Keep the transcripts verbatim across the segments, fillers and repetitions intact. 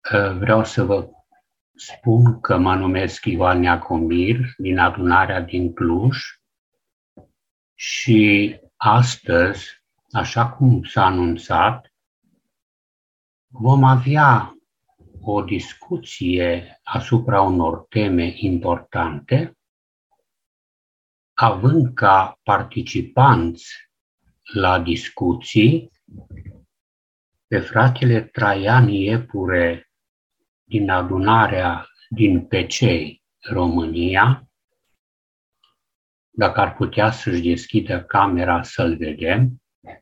Vreau să vă spun că mă numesc Ioan Iacomir din adunarea din Cluj și astăzi, așa cum s-a anunțat, vom avea o discuție asupra unor teme importante, având ca participanți la discuții pe fratele Traian Iepure din adunarea din Pecei, România. Dacă ar putea să-și deschidă camera să-l vedem.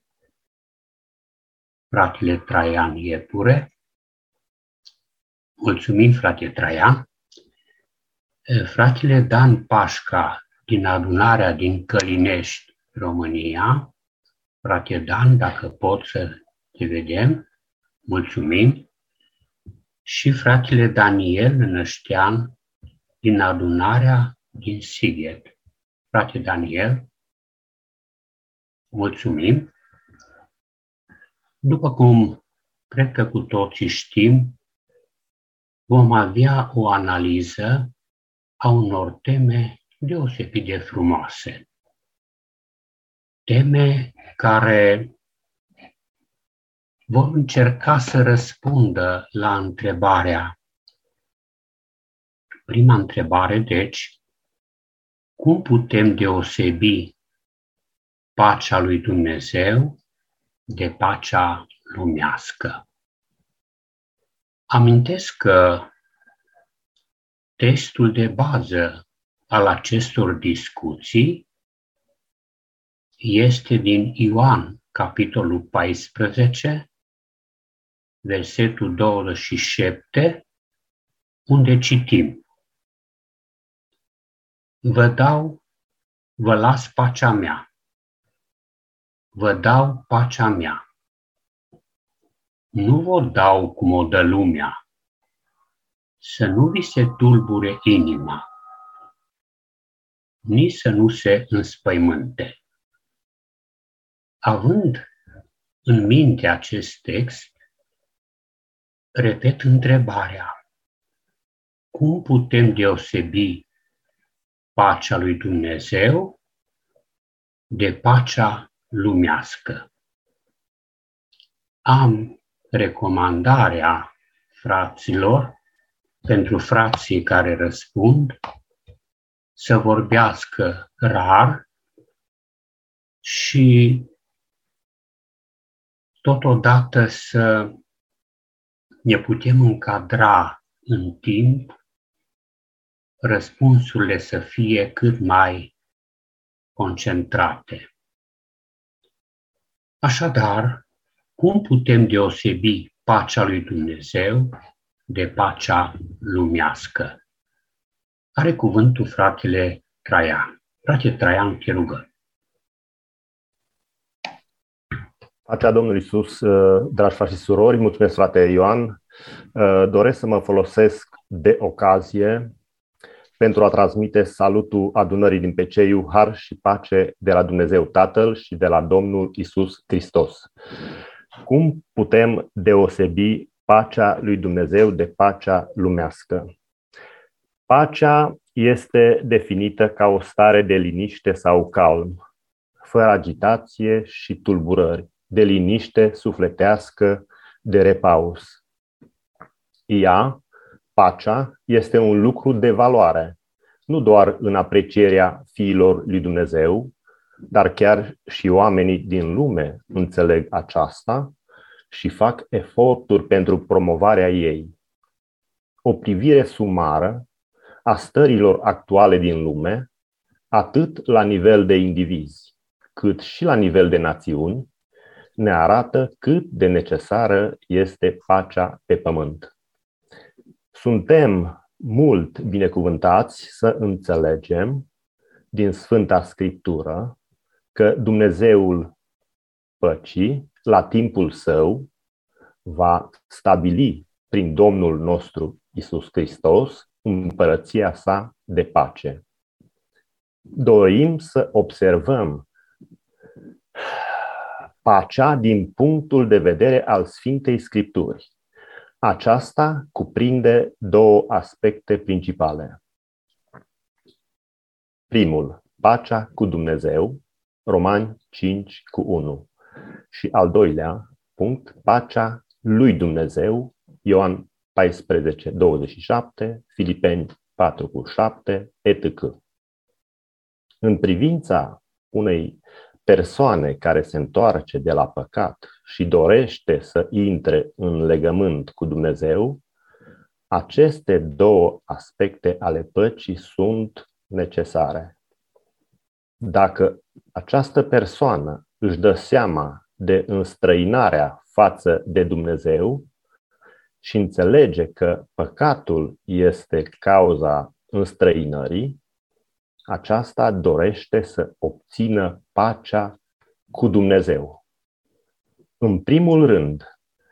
Fratele Traian Iepure. Mulțumim, frate Traian. Fratele Dan Pașca din adunarea din Călinești, România. Frate Dan, dacă pot să te vedem, mulțumim. Și fratele Daniel Năștean din adunarea din Sighet. Frate Daniel, mulțumim. După cum cred că cu toții știm, vom avea o analiză a unor teme deosebit de frumoase. Teme care vor încerca să răspundă la întrebarea. Prima întrebare, deci, cum putem deosebi pacea lui Dumnezeu de pacea lumească? Amintesc că textul de bază al acestor discuții este din Ioan, capitolul paisprezece, versetul douăzeci și șapte, unde citim: Vă dau, vă las pacea mea, vă dau pacea mea. Nu vă dau cum o dă lumea, să nu vi se tulbure inima, nici să nu se înspăimânte. Având în minte acest text, repet întrebarea: cum putem deosebi pacea lui Dumnezeu de pacea lumească? Am recomandarea fraților, pentru frații care răspund, să vorbească rar și totodată să ne putem încadra în timp, răspunsurile să fie cât mai concentrate. Așadar, cum putem deosebi pacea lui Dumnezeu de pacea lumească? Are cuvântul fratele Traian. Frate Traian, te rugăm. Pacea Domnului Iisus, dragi frați și surori, mulțumesc, frate Ioan. Doresc să mă folosesc de ocazie pentru a transmite salutul adunării din Peceiu, har și pace de la Dumnezeu Tatăl și de la Domnul Iisus Hristos. Cum putem deosebi pacea lui Dumnezeu de pacea lumească? Pacea este definită ca o stare de liniște sau calm, fără agitație și tulburări, de liniște sufletească, de repaus. Ea, pacea, este un lucru de valoare, nu doar în aprecierea fiilor lui Dumnezeu, dar chiar și oamenii din lume înțeleg aceasta și fac eforturi pentru promovarea ei. O privire sumară a stărilor actuale din lume, atât la nivel de indivizi, cât și la nivel de națiuni, ne arată cât de necesară este pacea pe pământ. Suntem mult binecuvântați să înțelegem din Sfânta Scriptură că Dumnezeul păcii, la timpul său, va stabili prin Domnul nostru Iisus Hristos împărăția sa de pace. Dorim să observăm pacea din punctul de vedere al Sfintei Scripturi. Aceasta cuprinde două aspecte principale. Primul, pacea cu Dumnezeu, Romani cinci cu unu. Și al doilea punct, pacea lui Dumnezeu, Ioan paisprezece douăzeci și șapte, Filipeni patru cu șapte, et cetera. În privința unei persoane care se întoarce de la păcat și dorește să intre în legământ cu Dumnezeu, aceste două aspecte ale păcii sunt necesare. Dacă această persoană își dă seama de înstrăinarea față de Dumnezeu și înțelege că păcatul este cauza înstrăinării, aceasta dorește să obțină pacea cu Dumnezeu. În primul rând,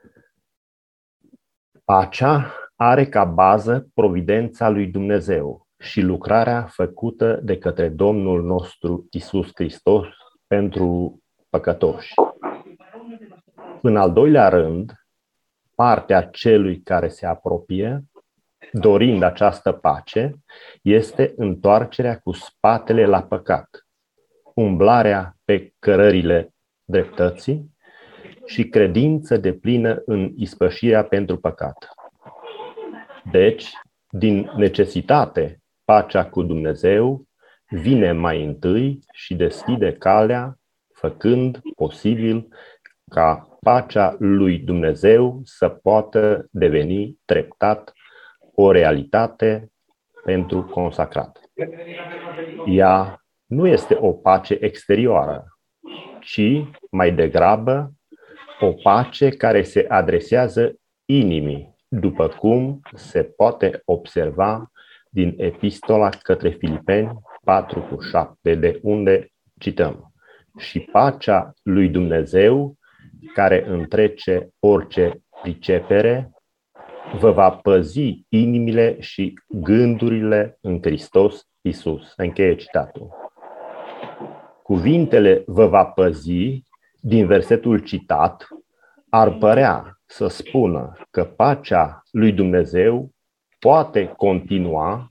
pacea are ca bază providența lui Dumnezeu și lucrarea făcută de către Domnul nostru Iisus Hristos pentru păcătoși. În al doilea rând, partea celui care se apropie, dorind această pace, este întoarcerea cu spatele la păcat, umblarea pe cărările dreptății și credință deplină în ispășirea pentru păcat. Deci, din necesitate, pacea cu Dumnezeu vine mai întâi și deschide calea, făcând posibil ca pacea lui Dumnezeu să poată deveni treptat o realitate pentru consacrat. Ea nu este o pace exterioară, ci mai degrabă o pace care se adresează inimii, după cum se poate observa din epistola către Filipeni patru cu șapte, de unde cităm: și pacea lui Dumnezeu, care întrece orice pricepere, vă va păzi inimile și gândurile în Hristos Iisus. Încheie citatul. Cuvintele "vă va păzi" din versetul citat ar părea să spună că pacea lui Dumnezeu poate continua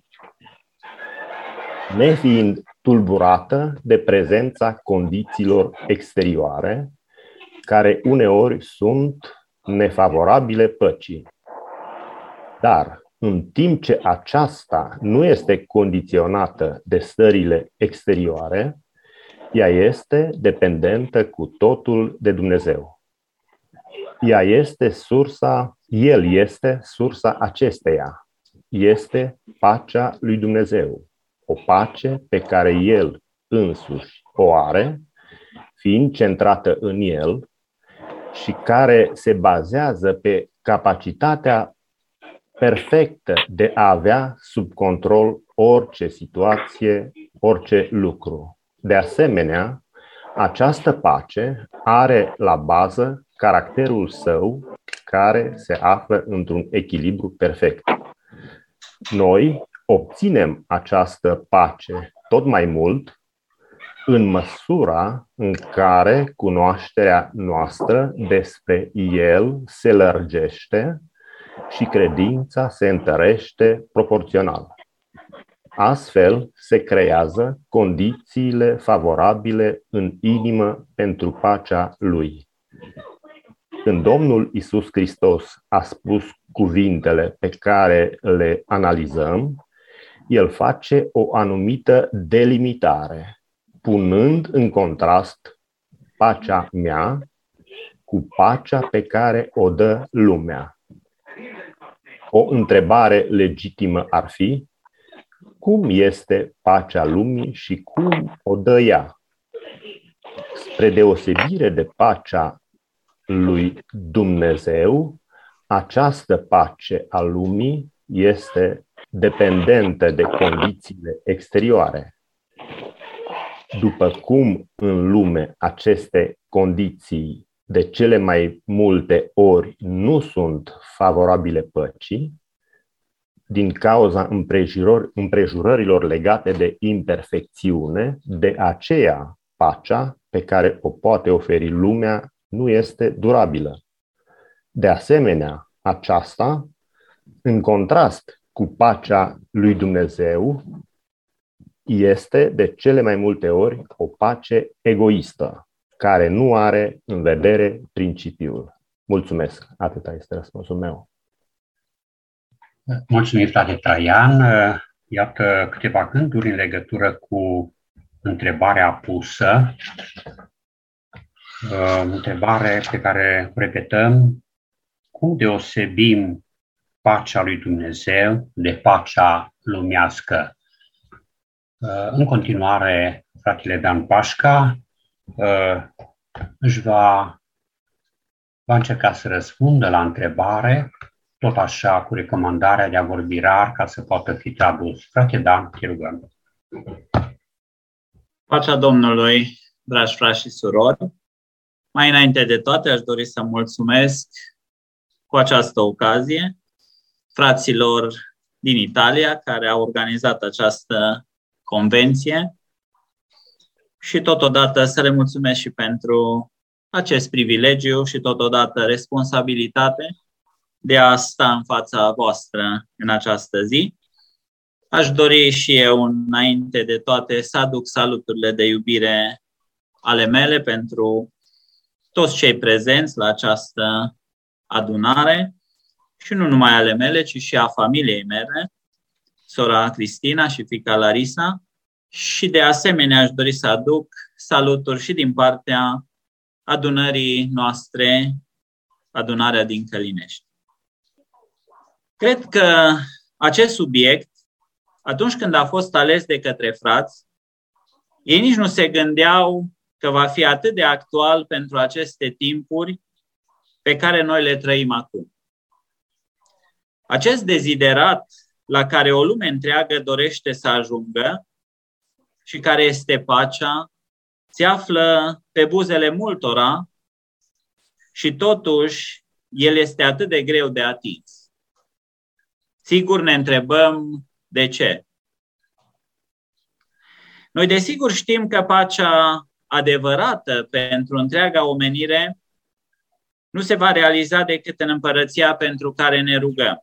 nefiind tulburată de prezența condițiilor exterioare, care uneori sunt nefavorabile păcii. Dar, în timp ce aceasta nu este condiționată de stările exterioare, ea este dependentă cu totul de Dumnezeu. Ea este sursa, El este sursa acesteia. Este pacea lui Dumnezeu, o pace pe care El însuși o are, fiind centrată în El și care se bazează pe capacitatea perfectă de a avea sub control orice situație, orice lucru. De asemenea, această pace are la bază caracterul său, care se află într-un echilibru perfect. Noi obținem această pace tot mai mult în măsura în care cunoașterea noastră despre El se lărgește și credința se întărește proporțional. Astfel se creează condițiile favorabile în inimă pentru pacea Lui. Când Domnul Iisus Hristos a spus cuvintele pe care le analizăm, El face o anumită delimitare, punând în contrast pacea mea cu pacea pe care o dă lumea. O întrebare legitimă ar fi: cum este pacea lumii și cum o dă ea? Spre deosebire de pacea lui Dumnezeu, această pace a lumii este dependentă de condițiile exterioare. După cum în lume aceste condiții de cele mai multe ori nu sunt favorabile păcii, din cauza împrejurări, împrejurărilor legate de imperfecțiune, de aceea pacea pe care o poate oferi lumea nu este durabilă. De asemenea, aceasta, în contrast cu pacea lui Dumnezeu, este de cele mai multe ori o pace egoistă, care nu are în vedere principiul. Mulțumesc. Atâta este răspunsul meu. Mulțumim, frate Traian. Iată câteva gânduri în legătură cu întrebarea pusă. Întrebare pe care o repetăm: cum deosebim pacea lui Dumnezeu de pacea lumească? În continuare, fratele Dan Pașca își va, va încerca să răspundă la întrebare, tot așa cu recomandarea de a vorbi rar ca să poată fi tradus. Frate Dan, te rugăm. Pacea Domnului, dragi frați și surori, mai înainte de toate aș dori să mulțumesc cu această ocazie fraților din Italia care au organizat această convenție și totodată să le mulțumesc și pentru acest privilegiu și totodată responsabilitate de a sta în fața voastră în această zi. Aș dori și eu, înainte de toate, să aduc saluturile de iubire ale mele pentru toți cei prezenți la această adunare și nu numai ale mele, ci și a familiei mele, sora Cristina și fiica Larisa, și de asemenea aș dori să aduc saluturi și din partea adunării noastre, adunarea din Călinești. Cred că acest subiect, atunci când a fost ales de către frați, ei nici nu se gândeau că va fi atât de actual pentru aceste timpuri pe care noi le trăim acum. Acest deziderat la care o lume întreagă dorește să ajungă și care este pacea, se află pe buzele multora și totuși el este atât de greu de atins. Sigur ne întrebăm de ce. Noi desigur știm că pacea adevărată pentru întreaga omenire nu se va realiza decât în împărăția pentru care ne rugăm.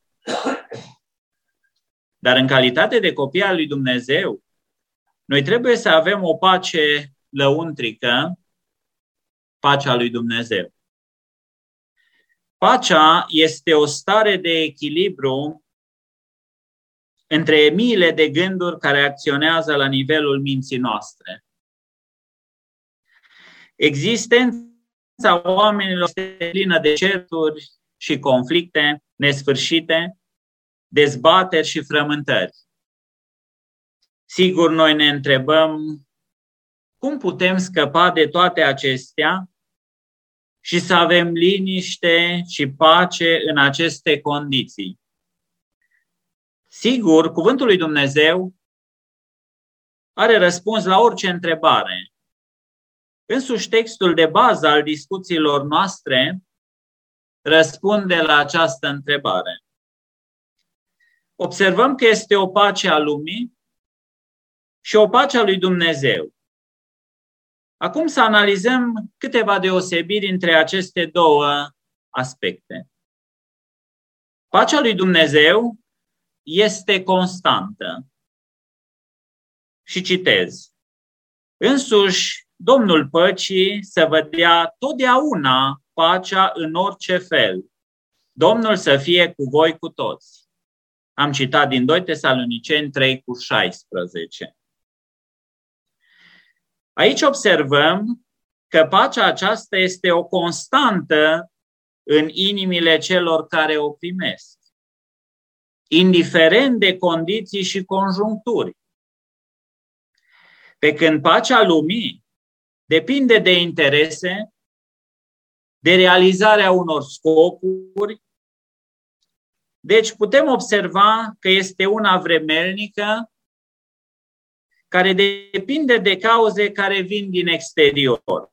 Dar în calitate de copii al lui Dumnezeu, noi trebuie să avem o pace lăuntrică, pacea lui Dumnezeu. Pacea este o stare de echilibru între miile de gânduri care acționează la nivelul minții noastre. Existența oamenilor este plină de certuri și conflicte nesfârșite, dezbateri și frământări. Sigur, noi ne întrebăm cum putem scăpa de toate acestea și să avem liniște și pace în aceste condiții. Sigur, cuvântul lui Dumnezeu are răspuns la orice întrebare. Însuși textul de bază al discuțiilor noastre răspunde la această întrebare. Observăm că este o pace a lumii și o pace a lui Dumnezeu. Acum să analizăm câteva deosebiri între aceste două aspecte. Pacea lui Dumnezeu este constantă. Și citez: însuși Domnul păcii să vă dea totdeauna pacea în orice fel. Domnul să fie cu voi cu toți. Am citat din doi Tesaloniceni trei cu șaisprezece. Aici observăm că pacea aceasta este o constantă în inimile celor care o primesc, indiferent de condiții și conjuncturi. Pe când pacea lumii depinde de interese, de realizarea unor scopuri. Deci putem observa că este una vremelnică, care depinde de cauze care vin din exterior.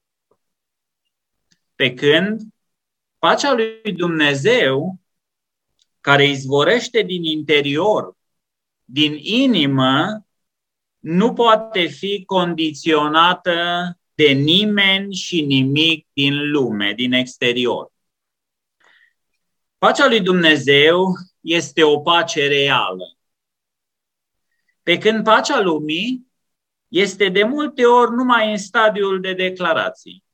Pe când pacea lui Dumnezeu, care izvorește din interior, din inimă, nu poate fi condiționată de nimeni și nimic din lume, din exterior. Pacea lui Dumnezeu este o pace reală. Pe când pacea lumii este de multe ori numai în stadiul de declarații.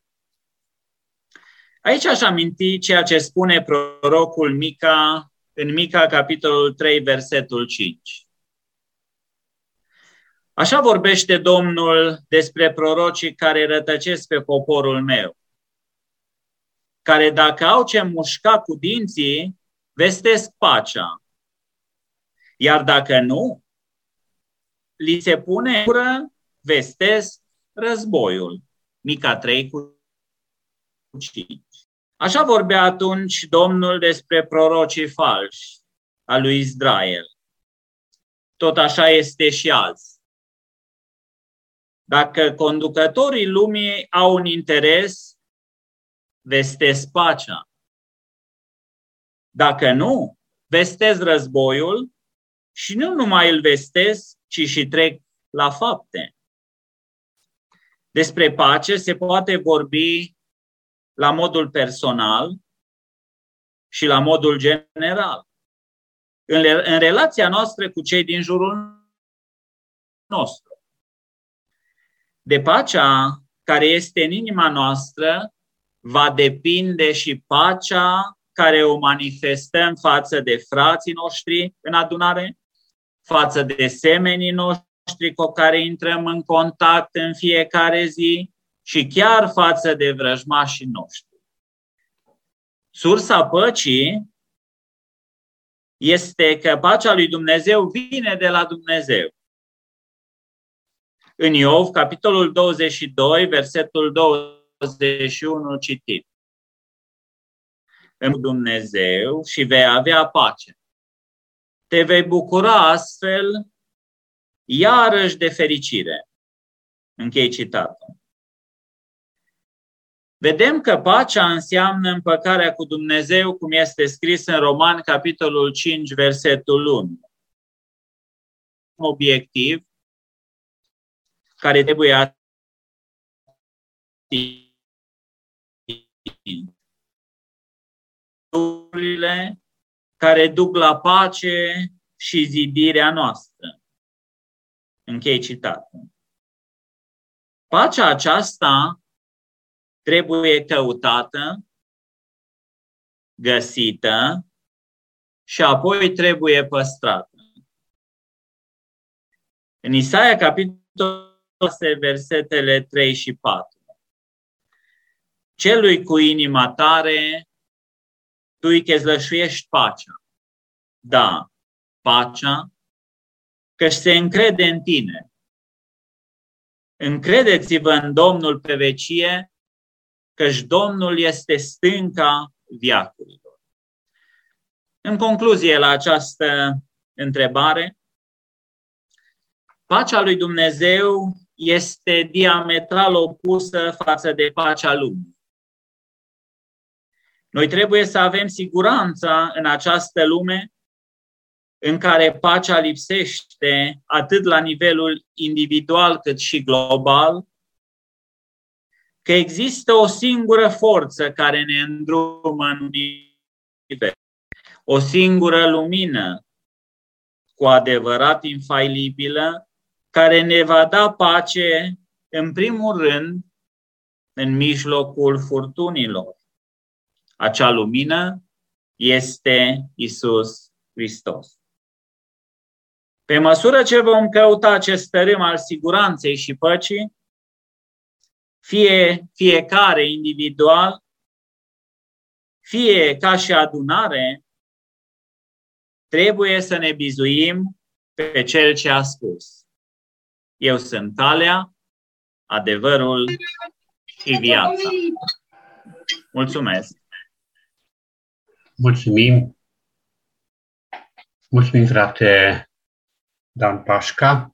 Aici aș aminti ceea ce spune prorocul Mica în Mica, capitolul trei, versetul cinci. Așa vorbește Domnul despre prorocii care rătăcesc pe poporul meu, care dacă au ce mușca cu dinții, vestesc pacea. Iar dacă nu, li se pune în gură, vestesc războiul. Mica trei cu cinci. Așa vorbea atunci Domnul despre prorocii falși a lui Israel. Tot așa este și azi. Dacă conducătorii lumii au un interes, vestesc pacea. Dacă nu, vestesc războiul și nu numai îl vestesc, ci și trec la fapte. Despre pace se poate vorbi la modul personal și la modul general. În, în relația noastră cu cei din jurul nostru. De pacea care este în inima noastră va depinde și pacea care o manifestăm față de frații noștri în adunare, față de semenii noștri cu care intrăm în contact în fiecare zi și chiar față de vrăjmașii noștri. Sursa păcii este că pacea lui Dumnezeu vine de la Dumnezeu. În Iov, capitolul douăzeci și doi, versetul douăzeci și unu, citit. În Dumnezeu și vei avea pace. Te vei bucura astfel iarăși de fericire. Închei citatul. Vedem că pacea înseamnă împăcarea cu Dumnezeu, cum este scris în Romani, capitolul cinci, versetul unu. Obiectiv care trebuie atins. Care duc la pace și zidirea noastră. Închei citatul. Pacea aceasta trebuie căutată, găsită și apoi trebuie păstrată. În Isaia, capitolul șase, versetele trei și patru. Celui cu inima tare, tu îi chezlășuiești pacea. Da, pacea, că se încrede în tine. Încredeți-vă în Domnul pe vecie, căci Domnul este stânca veacurilor. În concluzie la această întrebare, pacea lui Dumnezeu este diametral opusă față de pacea lumii. Noi trebuie să avem siguranța în această lume în care pacea lipsește atât la nivelul individual cât și global, că există o singură forță care ne îndrumă în univers, o singură lumină cu adevărat infailibilă, care ne va da pace, în primul rând, în mijlocul furtunilor. Acea lumină este Iisus Hristos. Pe măsură ce vom căuta acest tărâm al siguranței și păcii, fie fiecare individual, fie ca și adunare, trebuie să ne bizuim pe Cel ce a spus: eu sunt calea, adevărul și viața. Mulțumesc! Mulțumim! Mulțumim, frate Dan Pașca.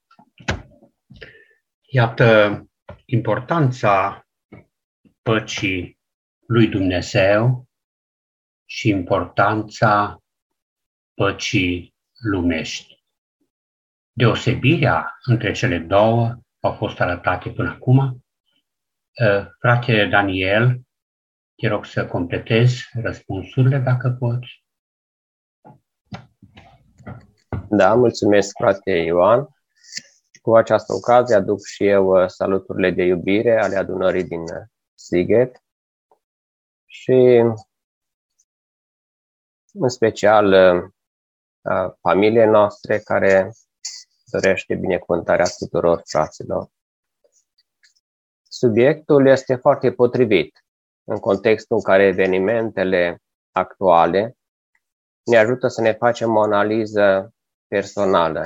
Iată importanța păcii lui Dumnezeu și importanța păcii lumești. Deosebirea între cele două au fost arătate până acum. Frate Daniel, te rog să completezi răspunsurile dacă poți. Da, mulțumesc, frate Ioan. Cu această ocazie aduc și eu saluturile de iubire ale adunării din Sighet și în special familiei noastre care dorește binecuvântarea tuturor fraților. Subiectul este foarte potrivit în contextul în care evenimentele actuale ne ajută să ne facem o analiză personală,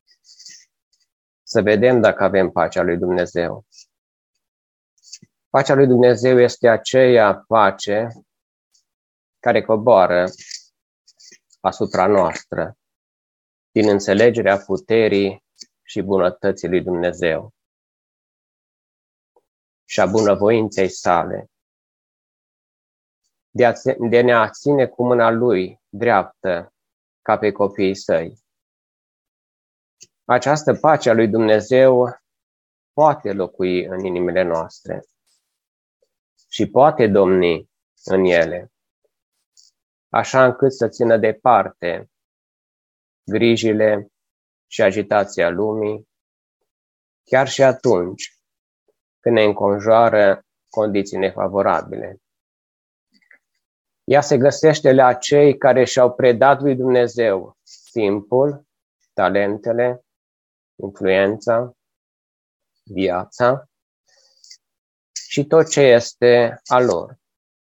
să vedem dacă avem pacea lui Dumnezeu. Pacea lui Dumnezeu este aceea pace care coboară asupra noastră din înțelegerea puterii și bunătății lui Dumnezeu și a bunăvoinței sale, de a, de a ne ține cu mâna lui dreaptă ca pe copiii săi. Această pace a lui Dumnezeu poate locui în inimile noastre și poate domni în ele, așa încât să țină departe grijile și agitația lumii, chiar și atunci când ne înconjoară condiții nefavorabile. Ea se găsește la cei care și-au predat lui Dumnezeu timpul, talentele, influența, viața și tot ce este a lor.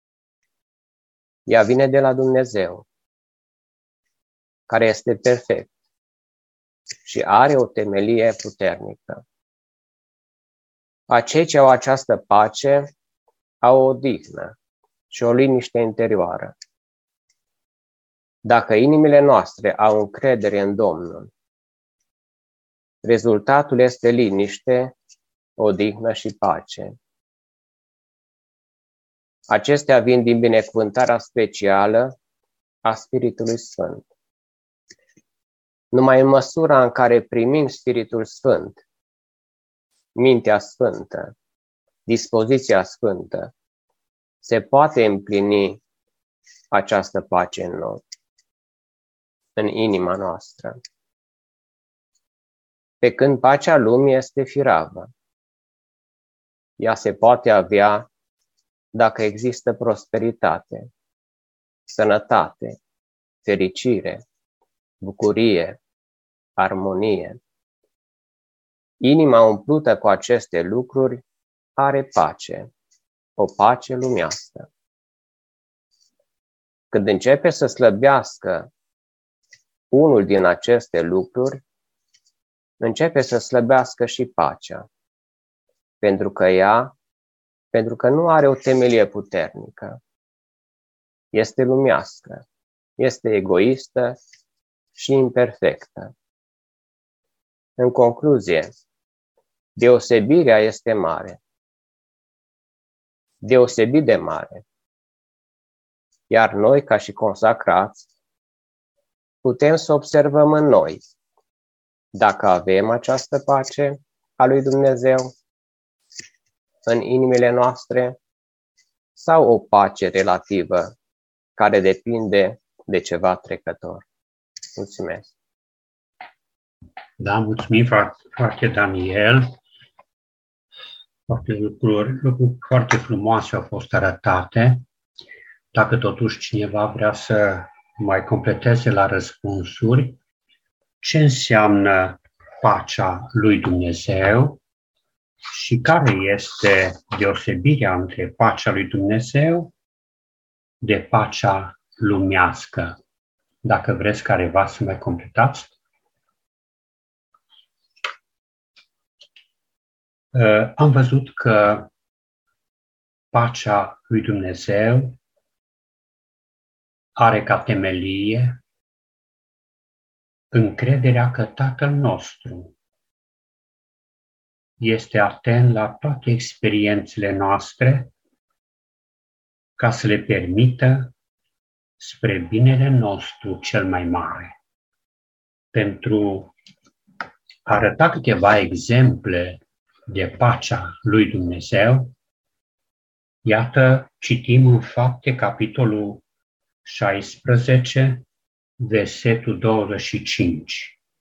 Ea vine de la Dumnezeu, care este perfect și are o temelie puternică. Acei ce au această pace au o odihnă și o liniște interioară. Dacă inimile noastre au încredere în Domnul, rezultatul este liniște, odihnă și pace. Acestea vin din binecuvântarea specială a Spiritului Sfânt. Numai în măsura în care primim Spiritul Sfânt, mintea sfântă, dispoziția sfântă, se poate împlini această pace în noi, în inima noastră. Pe când pacea lumii este firavă, ea se poate avea dacă există prosperitate, sănătate, fericire, bucurie, armonie. Inima umplută cu aceste lucruri are pace, o pace lumească. Când începe să slăbească unul din aceste lucruri, începe să slăbească și pacea, pentru că ea, pentru că nu are o temelie puternică. Este lumească, este egoistă și imperfectă. În concluzie, deosebirea este mare, deosebit de mare, iar noi, ca și consacrați, putem să observăm în noi dacă avem această pace a lui Dumnezeu în inimile noastre sau o pace relativă care depinde de ceva trecător. Mulțumesc! Da, mulțumim foarte, Daniel. Foarte lucruri, lucruri foarte frumoase au fost arătate. Dacă totuși cineva vrea să mai completeze la răspunsuri, ce înseamnă pacea lui Dumnezeu și care este deosebirea între pacea lui Dumnezeu de pacea lumească? Dacă vreți careva să mai completați. Am văzut că pacea lui Dumnezeu are ca temelie încrederea că Tatăl nostru este atent la toate experiențele noastre ca să le permită spre binele nostru cel mai mare. Pentru a arăta câteva exemple de pacea lui Dumnezeu, iată, citim în Fapte, capitolul șaisprezece, versetul douăzeci și cinci.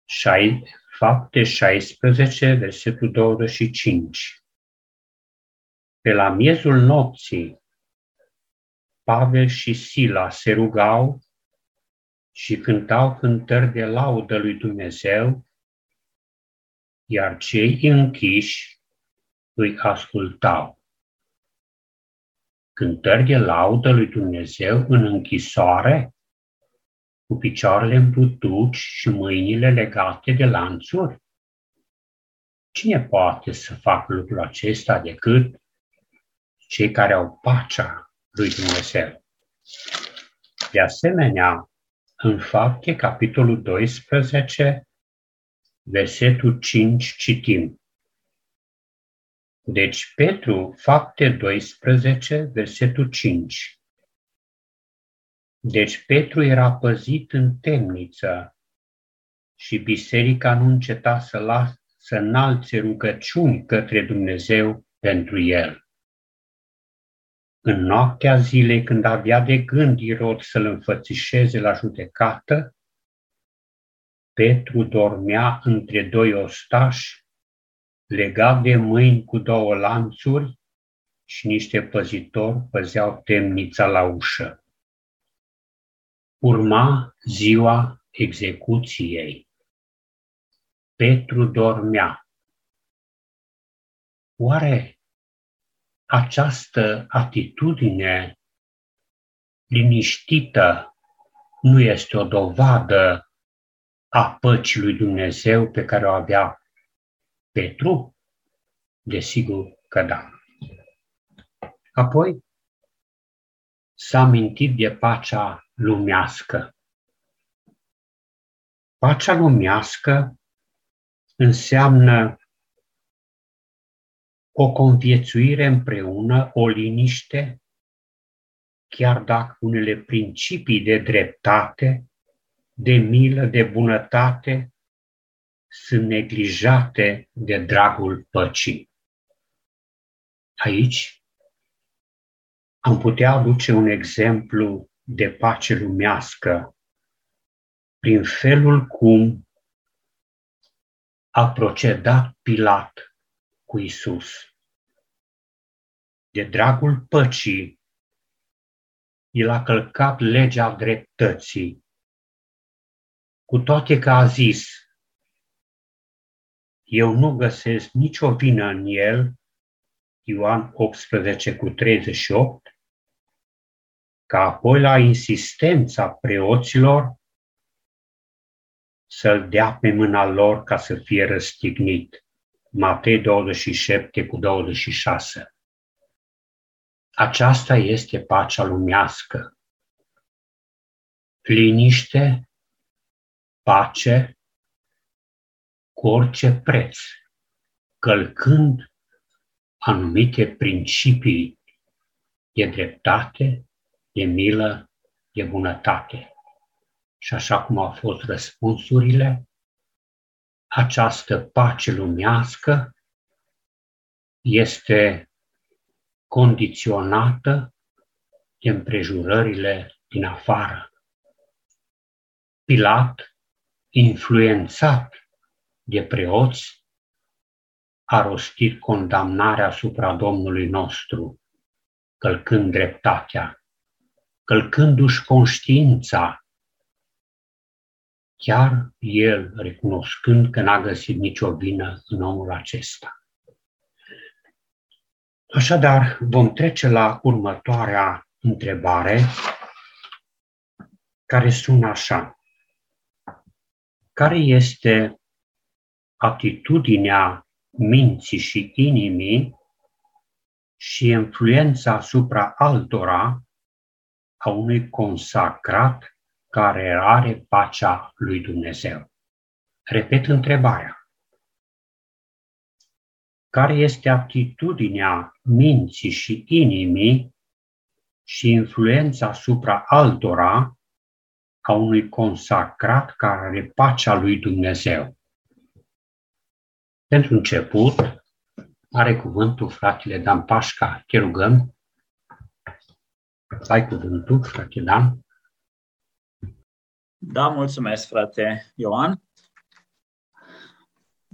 Fapte șaisprezece, versetul douăzeci și cinci. Pe la miezul nopții, Pavel și Sila se rugau și cântau cântări de laudă lui Dumnezeu, iar cei închiși îi ascultau. Cântări de laudă lui Dumnezeu în închisoare, cu picioarele îmbrutuci și mâinile legate de lanțuri? Cine poate să facă lucrul acesta decât cei care au pacea lui Dumnezeu? De asemenea, în Fapte, capitolul doisprezece, versetul cinci, citim. Deci, Petru, Fapte doisprezece, versetul cinci. Deci, Petru era păzit în temniță și biserica nu înceta să, las, să înalțe rugăciuni către Dumnezeu pentru el. În noaptea zilei, când avea de gând Irod să-l înfățișeze la judecată, Petru dormea între doi ostași, legat de mâini cu două lanțuri, și niște păzitori păzeau temnița la ușă. Urma ziua execuției. Petru dormea. Oare această atitudine liniștită nu este o dovadă a păcii lui Dumnezeu pe care o avea Petru? Desigur că da. Apoi s-a amintit de pacea lumească. Pacea lumească înseamnă o conviețuire împreună, o liniște, chiar dacă unele principii de dreptate, de milă, de bunătate sunt neglijate de dragul păcii. Aici am putea aduce un exemplu de pace lumească prin felul cum a procedat Pilat cu Iisus. De dragul păcii, el a călcat legea dreptății, cu toate că a zis: eu nu găsesc nicio vină în el, Ioan optsprezece cu treizeci și opt, ca apoi la insistența preoților să-l dea pe mâna lor ca să fie răstignit. Matei douăzeci și șapte cu douăzeci și șase. Aceasta este pacea lumească. Liniște, pace, cu orice preț, călcând anumite principii de dreptate, de milă, de bunătate. Și așa cum au fost răspunsurile, această pace lumească este condiționată de împrejurările din afară. Pilat, influențat de preoți, a rostit condamnarea asupra Domnului nostru, călcând dreptatea, călcându-și conștiința, chiar el recunoscând că n-a găsit nicio vină în omul acesta. Așadar, vom trece la următoarea întrebare, care sună așa. Care este atitudinea minții și inimii și influența asupra altora a unui consacrat care are pacea lui Dumnezeu? Repet întrebarea. Care este atitudinea minții și inimii și influența asupra altora a unui consacrat care are pacea lui Dumnezeu? Pentru început, are cuvântul fratele Dan Pașca. Te rugăm. Ai cuvântul, frate Dan. Da, mulțumesc, frate Ioan.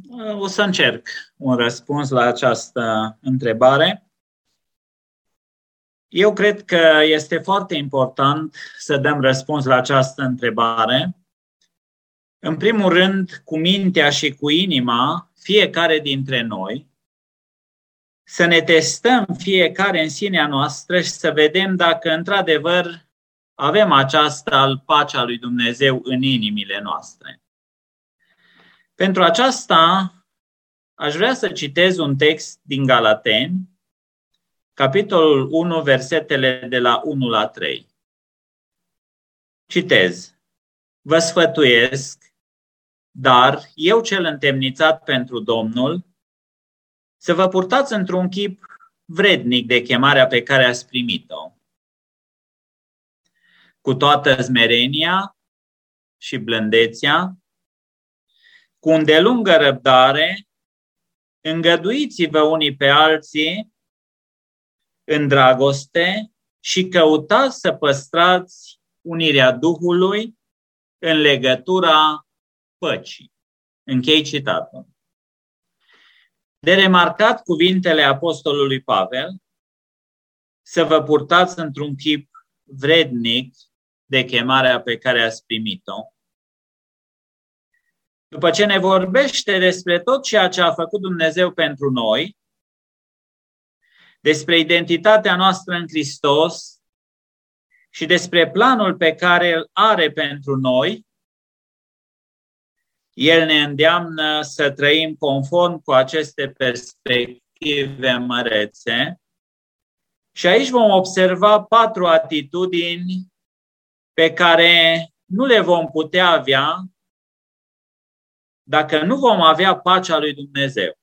O să încerc un răspuns la această întrebare. Eu cred că este foarte important să dăm răspuns la această întrebare. În primul rând, cu mintea și cu inima, fiecare dintre noi, să ne testăm fiecare în sinea noastră și să vedem dacă într-adevăr avem această pacea lui Dumnezeu în inimile noastre. Pentru aceasta aș vrea să citez un text din Galateni, capitolul unu, versetele de la unu la trei. Citez. Vă sfătuiesc, dar eu cel întemnițat pentru Domnul, să vă purtați într-un chip vrednic de chemarea pe care ați primit-o, cu toată smerenia și blândețea, cu îndelungă răbdare, îngăduiți-vă unii pe alții în dragoste și căutați să păstrați unirea Duhului în legătura păcii. Închei citatul. De remarcat cuvintele apostolului Pavel, să vă purtați într-un chip vrednic de chemarea pe care ați primit-o. După ce ne vorbește despre tot ceea ce a făcut Dumnezeu pentru noi, despre identitatea noastră în Hristos și despre planul pe care îl are pentru noi, El ne îndeamnă să trăim conform cu aceste perspective mărețe. Și aici vom observa patru atitudini pe care nu le vom putea avea dacă nu vom avea pacea lui Dumnezeu.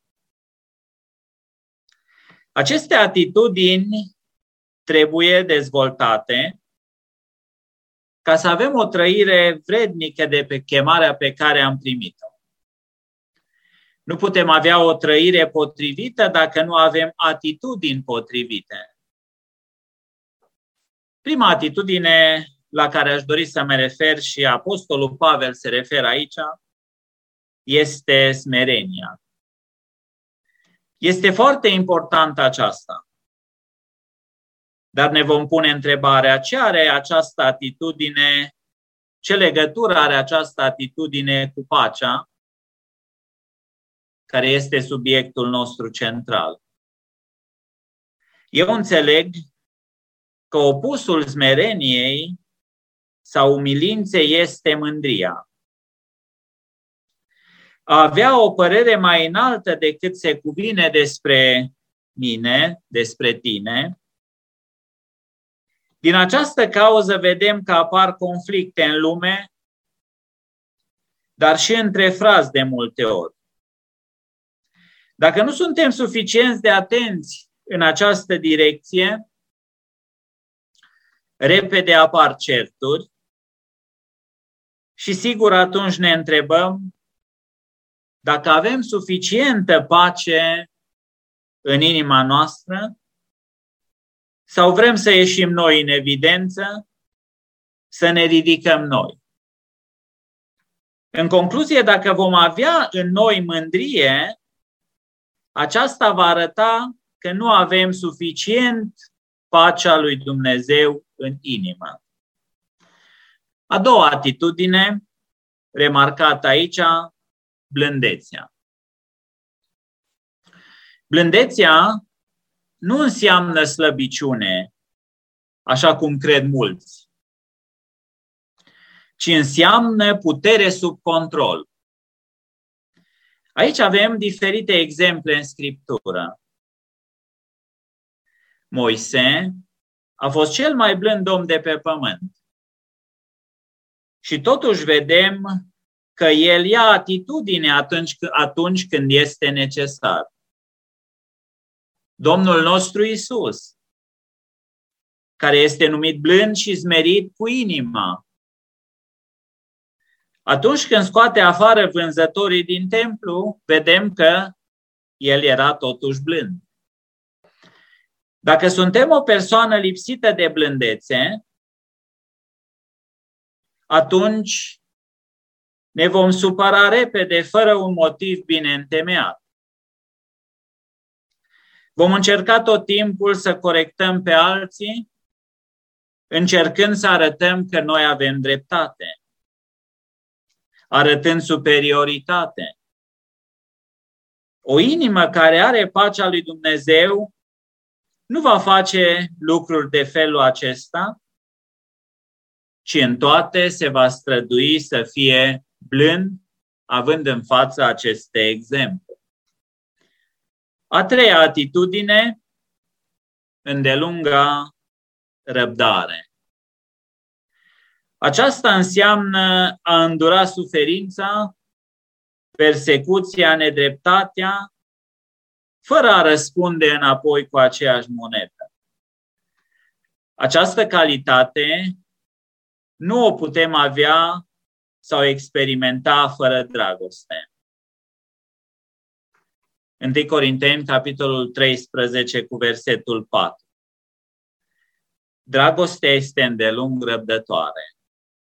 Aceste atitudini trebuie dezvoltate ca să avem o trăire vrednică de pe chemarea pe care am primit-o. Nu putem avea o trăire potrivită dacă nu avem atitudini potrivite. Prima atitudine la care aș dori să mă refer și apostolul Pavel se referă aici este smerenia. Este foarte importantă aceasta. Dar ne vom pune întrebarea, ce are această atitudine, ce legătură are această atitudine cu pacea, care este subiectul nostru central? Eu înțeleg că opusul smereniei sau umilinței este mândria. A avea o părere mai înaltă decât se cuvine despre mine, despre tine. Din această cauză vedem că apar conflicte în lume, dar și între frați de multe ori. Dacă nu suntem suficienți de atenți în această direcție, repede apar certuri și sigur atunci ne întrebăm dacă avem suficientă pace în inima noastră sau vrem să ieșim noi în evidență, să ne ridicăm noi. În concluzie, dacă vom avea în noi mândrie, aceasta va arăta că nu avem suficient pacea lui Dumnezeu în inimă. A doua atitudine, remarcată aici, blândețea. Blândețea nu înseamnă slăbiciune, așa cum cred mulți, ci înseamnă putere sub control. Aici avem diferite exemple în Scriptură. Moise a fost cel mai blând om de pe pământ. Și totuși vedem că el ia atitudine atunci, atunci când este necesar. Domnul nostru Iisus, care este numit blând și smerit cu inima. Atunci când scoate afară vânzătorii din templu, vedem că el era totuși blând. Dacă suntem o persoană lipsită de blândețe, atunci Ne vom supăra repede, fără un motiv bine întemeiat. Vom încerca tot timpul să corectăm pe alții, încercând să arătăm că noi avem dreptate, arătând superioritate. O inimă care are pacea lui Dumnezeu nu va face lucruri de felul acesta, ci în toate se va strădui să fie blând, având în față aceste exemple. A treia atitudine, îndelunga răbdare. Aceasta înseamnă a îndura suferința, persecuția, nedreptatea, fără a răspunde înapoi cu aceeași monedă. Această calitate nu o putem avea sau experimenta fără dragoste. întâi Corinteni, capitolul treisprezece, cu versetul patru. Dragostea este îndelung răbdătoare.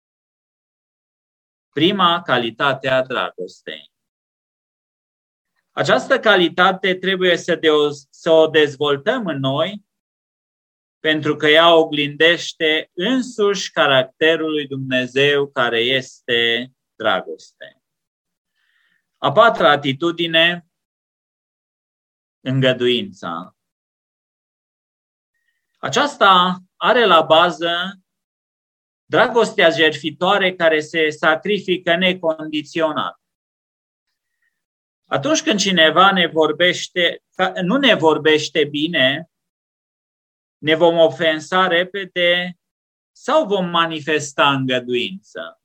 Prima calitate a dragostei. Această calitate trebuie să, de o, să o dezvoltăm în noi, pentru că ea oglindește însuși caracterul lui Dumnezeu, care este dragoste. A patra atitudine, îngăduința. Aceasta are la bază dragostea jertfitoare care se sacrifică necondiționat. Atunci când cineva ne vorbește, nu ne vorbește bine, ne vom ofensa repede sau vom manifesta îngăduință.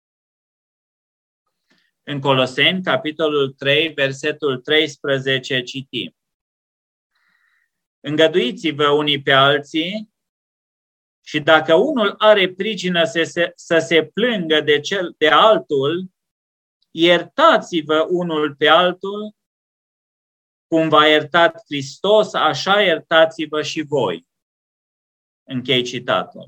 În Coloseni, capitolul trei, versetul treisprezece, citim: Îngăduiți-vă unii pe alții și dacă unul are pricină să se, să se plângă de, cel, de altul, iertați-vă unul pe altul, cum v-a iertat Hristos, așa iertați-vă și voi. Închei citatul.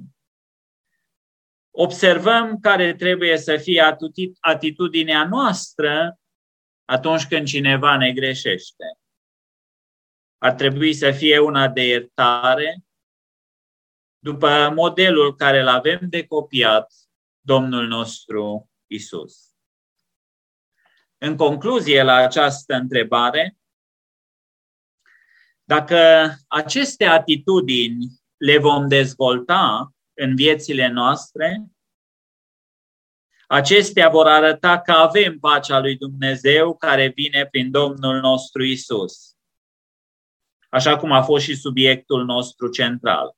Observăm care trebuie să fie atitudinea noastră atunci când cineva ne greșește. Ar trebui să fie una de iertare, după modelul care îl avem de copiat, Domnul nostru Isus. În concluzie la această întrebare, dacă aceste atitudini le vom dezvolta în viețile noastre, acestea vor arăta că avem pacea lui Dumnezeu care vine prin Domnul nostru Isus, așa cum a fost și subiectul nostru central.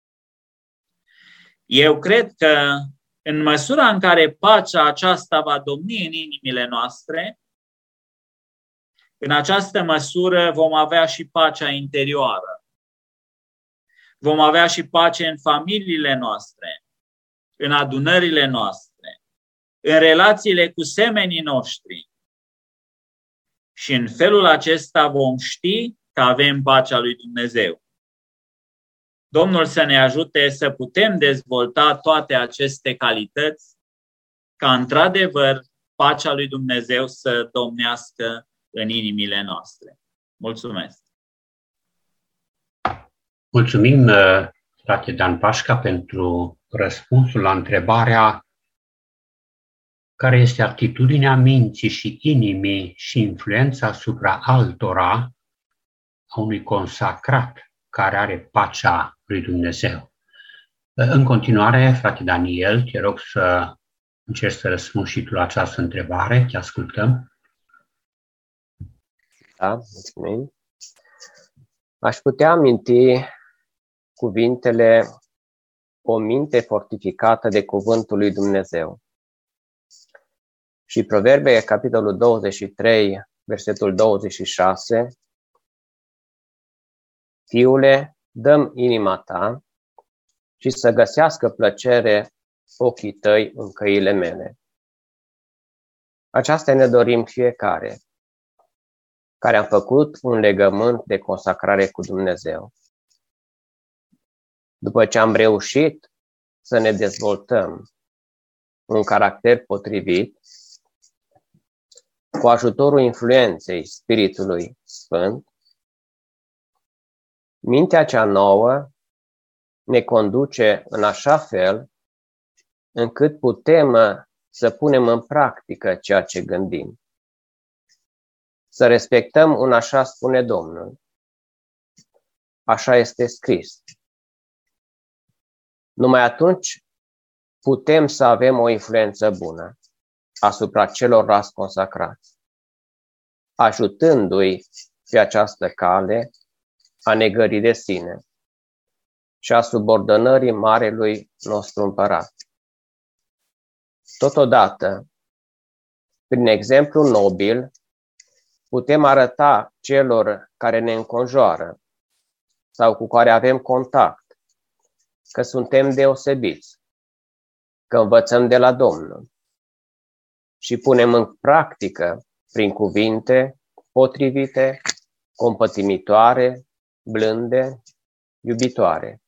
Eu cred că în măsura în care pacea aceasta va domni în inimile noastre, în această măsură vom avea și pacea interioară. Vom avea și pace în familiile noastre, în adunările noastre, în relațiile cu semenii noștri. Și în felul acesta vom ști că avem pacea lui Dumnezeu. Domnul să ne ajute să putem dezvolta toate aceste calități, ca într-adevăr pacea lui Dumnezeu să domnească în inimile noastre. Mulțumesc! Mulțumim, frate Dan Pașca, pentru răspunsul la întrebarea care este atitudinea minții și inimii și influența asupra altora a unui consacrat care are pacea lui Dumnezeu. În continuare, frate Daniel, te rog să încerci să răspunzi și tu la această întrebare. Te ascultăm. Da, mulțumim. Aș putea aminti cuvintele o minte fortificată de cuvântul lui Dumnezeu. Și Proverbe, capitolul douăzeci și trei, versetul douăzeci și șase, Fiule, dă-mi inima ta și să găsească plăcere ochii tăi în căile mele. Aceasta ne dorim fiecare, care am făcut un legământ de consacrare cu Dumnezeu. După ce am reușit să ne dezvoltăm un caracter potrivit, cu ajutorul influenței Spiritului Sfânt, mintea cea nouă ne conduce în așa fel încât putem să punem în practică ceea ce gândim. Să respectăm un așa spune Domnul. Așa este scris. Numai atunci putem să avem o influență bună asupra celorlalți consacrați, ajutându-i pe această cale a negării de sine și a subordonării marelui nostru împărat. Totodată, prin exemplu nobil, putem arăta celor care ne înconjoară sau cu care avem contact că suntem deosebiți, că învățăm de la Domnul și punem în practică prin cuvinte potrivite, compătimitoare, blânde, iubitoare.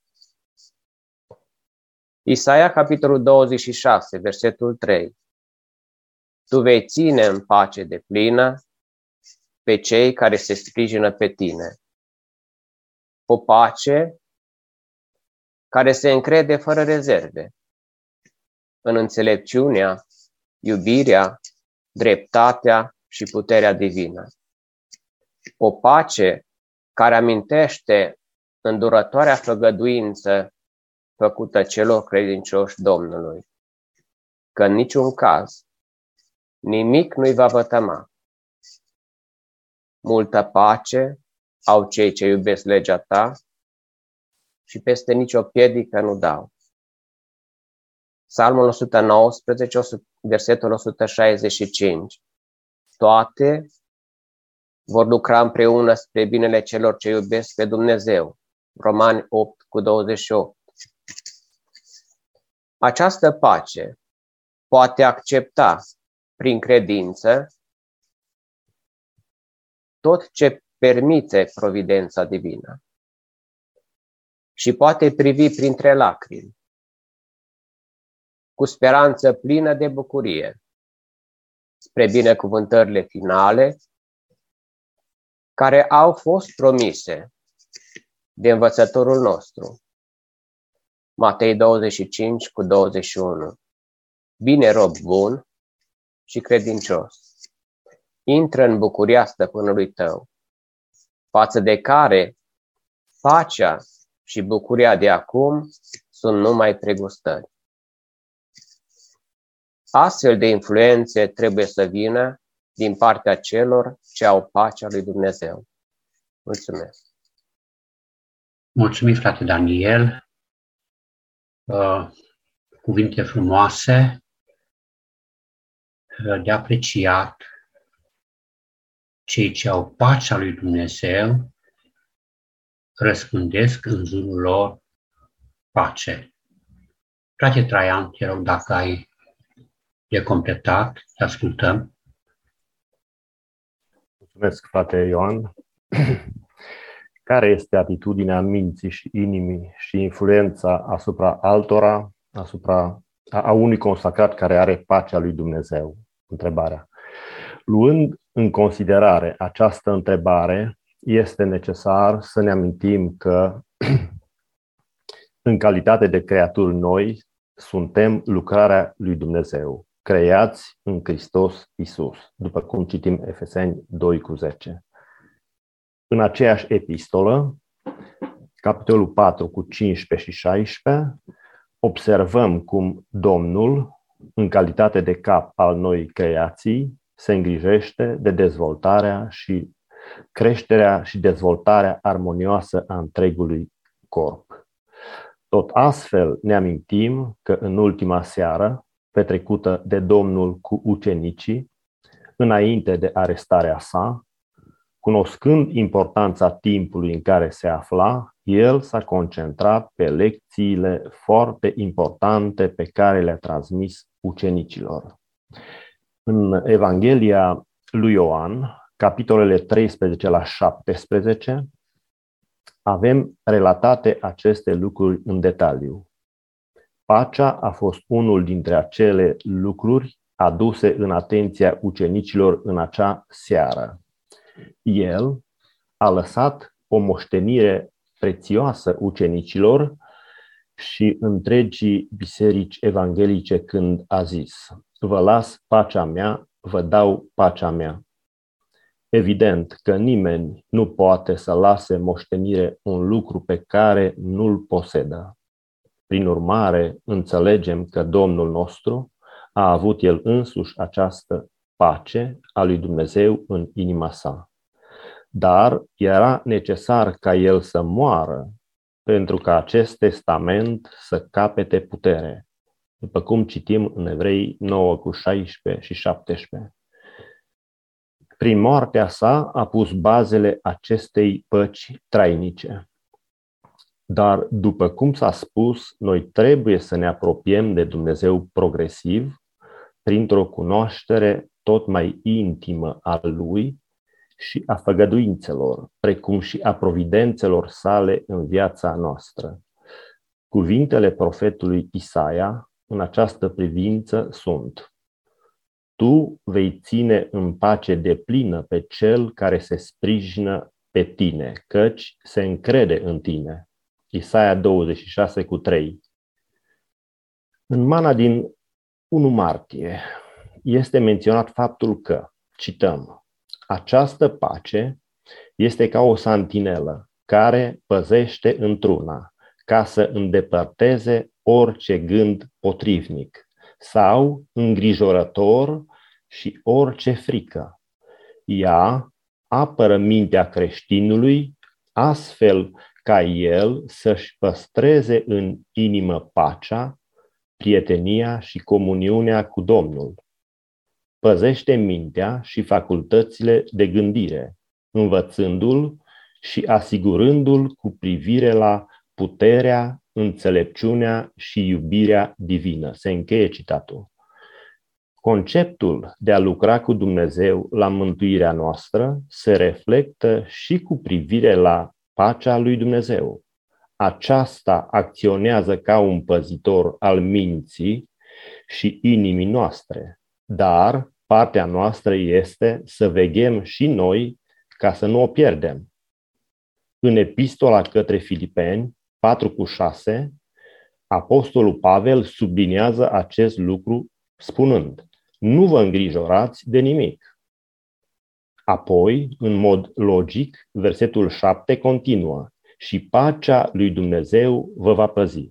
Isaia, capitolul douăzeci și șase, versetul trei. Tu vei ține în pace deplină pe cei care se sprijină pe tine. O pace care se încrede fără rezerve în înțelepciunea, iubirea, dreptatea și puterea divină. O pace care amintește îndurătoarea făgăduință făcută celor credincioși Domnului, că în niciun caz nimic nu-i va vătăma. Multă pace au cei ce iubesc legea ta și peste nicio piedică nu dau. Psalmul o sută nouăsprezece, versetul o sută șaizeci și cinci. Toate vor lucra împreună spre binele celor ce iubesc pe Dumnezeu. Romani opt cu douăzeci și opt. Această pace poate accepta prin credință tot ce permite providența divină și poate privi printre lacrimi, cu speranță plină de bucurie, spre binecuvântările finale care au fost promise de învățătorul nostru. Matei douăzeci și cinci cu douăzeci și unu. Bine, rob bun și credincios, intră în bucuria stăpânului tău, față de care pacea și bucuria de acum sunt numai pregustări. Astfel de influențe trebuie să vină din partea celor ce au pacea lui Dumnezeu. Mulțumesc! Mulțumim, frate Daniel. Uh, cuvinte frumoase uh, de apreciat. Cei ce au pacea lui Dumnezeu răspândesc în jurul lor pace. Frate Traian, te rog dacă ai de completat, te ascultăm. Mulțumesc, frate Ioan. Care este atitudinea minții și inimii și influența asupra altora, asupra a unui consacrat care are pacea lui Dumnezeu? Întrebarea. Luând în considerare această întrebare, este necesar să ne amintim că în calitate de creaturi noi suntem lucrarea lui Dumnezeu, creați în Hristos Iisus, după cum citim Efeseni doi cu zece. În aceeași epistolă, capitolul patru cu cincisprezece și șaisprezece, observăm cum Domnul, în calitate de cap al noii creații, se îngrijește de dezvoltarea și creșterea și dezvoltarea armonioasă a întregului corp. Tot astfel ne amintim că în ultima seară, petrecută de Domnul cu ucenicii, înainte de arestarea sa, cunoscând importanța timpului în care se afla, el s-a concentrat pe lecțiile foarte importante pe care le-a transmis ucenicilor. În Evanghelia lui Ioan, capitolele treisprezece la șaptesprezece, avem relatate aceste lucruri în detaliu. Pacea a fost unul dintre acele lucruri aduse în atenția ucenicilor în acea seară. El a lăsat o moștenire prețioasă ucenicilor și întregii biserici evanghelice când a zis: vă las pacea mea, vă dau pacea mea. Evident că nimeni nu poate să lase moștenire un lucru pe care nu-l posedă. Prin urmare, înțelegem că Domnul nostru a avut El însuși această pace a lui Dumnezeu în inima sa. Dar era necesar ca El să moară pentru ca acest testament să capete putere, după cum citim în Evrei nouă cu șaisprezece și șaptesprezece. Prin moartea sa a pus bazele acestei păci trainice. Dar, după cum s-a spus, noi trebuie să ne apropiem de Dumnezeu progresiv, printr-o cunoaștere tot mai intimă a Lui și a făgăduințelor, precum și a providențelor sale în viața noastră. Cuvintele profetului Isaia în această privință sunt: tu vei ține în pace deplină pe cel care se sprijină pe tine, căci se încrede în tine. Isaia douăzeci și șase cu trei. În mana din unu martie este menționat faptul că, cităm, această pace este ca o santinelă care păzește într-una ca să îndepărteze orice gând potrivnic sau îngrijorător și orice frică. Ea apără mintea creștinului astfel ca el să-și păstreze în inimă pacea, prietenia și comuniunea cu Domnul. Păzește mintea și facultățile de gândire, învățându-l și asigurându-l cu privire la puterea, înțelepciunea și iubirea divină. Se încheie citatul. Conceptul de a lucra cu Dumnezeu la mântuirea noastră se reflectă și cu privire la pacea lui Dumnezeu. Aceasta acționează ca un păzitor al minții și inimii noastre, dar partea noastră este să veghem și noi ca să nu o pierdem. În epistola către Filipeni patru cu șase, apostolul Pavel subliniază acest lucru spunând: nu vă îngrijorați de nimic. Apoi, în mod logic, versetul șapte continuă: și pacea lui Dumnezeu vă va păzi.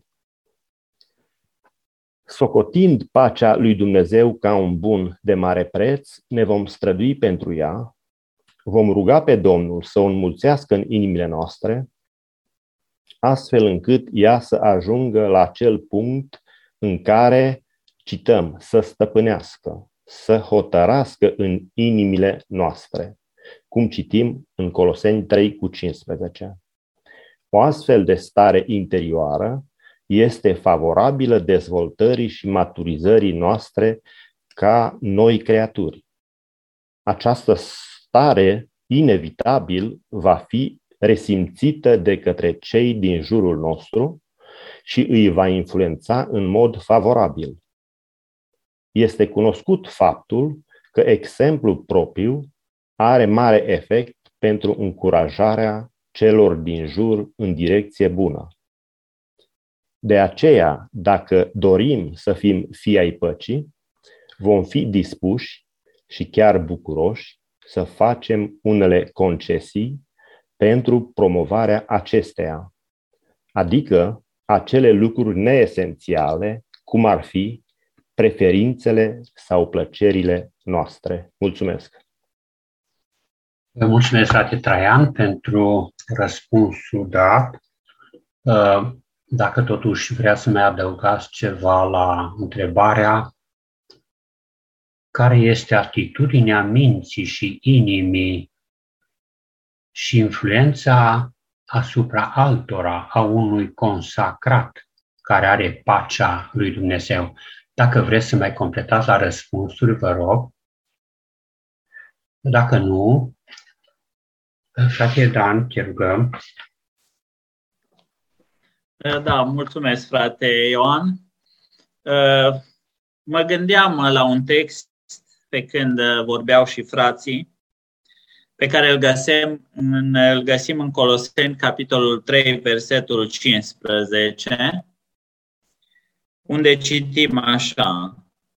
Socotind pacea lui Dumnezeu ca un bun de mare preț, ne vom strădui pentru ea, vom ruga pe Domnul să o înmulțească în inimile noastre, astfel încât ea să ajungă la acel punct în care, cităm, să stăpânească, să hotărască în inimile noastre, cum citim în Coloseni trei cu cincisprezece. O astfel de stare interioară este favorabilă dezvoltării și maturizării noastre ca noi creaturi. Această stare inevitabil va fi resimțită de către cei din jurul nostru și îi va influența în mod favorabil. Este cunoscut faptul că exemplul propriu are mare efect pentru încurajarea celor din jur în direcție bună. De aceea, dacă dorim să fim fii ai păcii, vom fi dispuși și chiar bucuroși să facem unele concesii pentru promovarea acesteia, adică acele lucruri neesențiale, cum ar fi preferințele sau plăcerile noastre. Mulțumesc! Vă mulțumesc, frate Traian, pentru răspunsul dat. Dacă totuși vrea să mai adăugați ceva la întrebarea care este atitudinea minții și inimii și influența asupra altora a unui consacrat care are pacea lui Dumnezeu. Dacă vreți să mai completați la răspunsuri, vă rog. Dacă nu, frate Dan, te rugăm. Da, mulțumesc, frate Ioan. mă gândeam la un text pe când vorbeau și frații, pe care îl găsim în, îl găsim în Coloseni, capitolul trei, versetul cincisprezece, unde citim așa: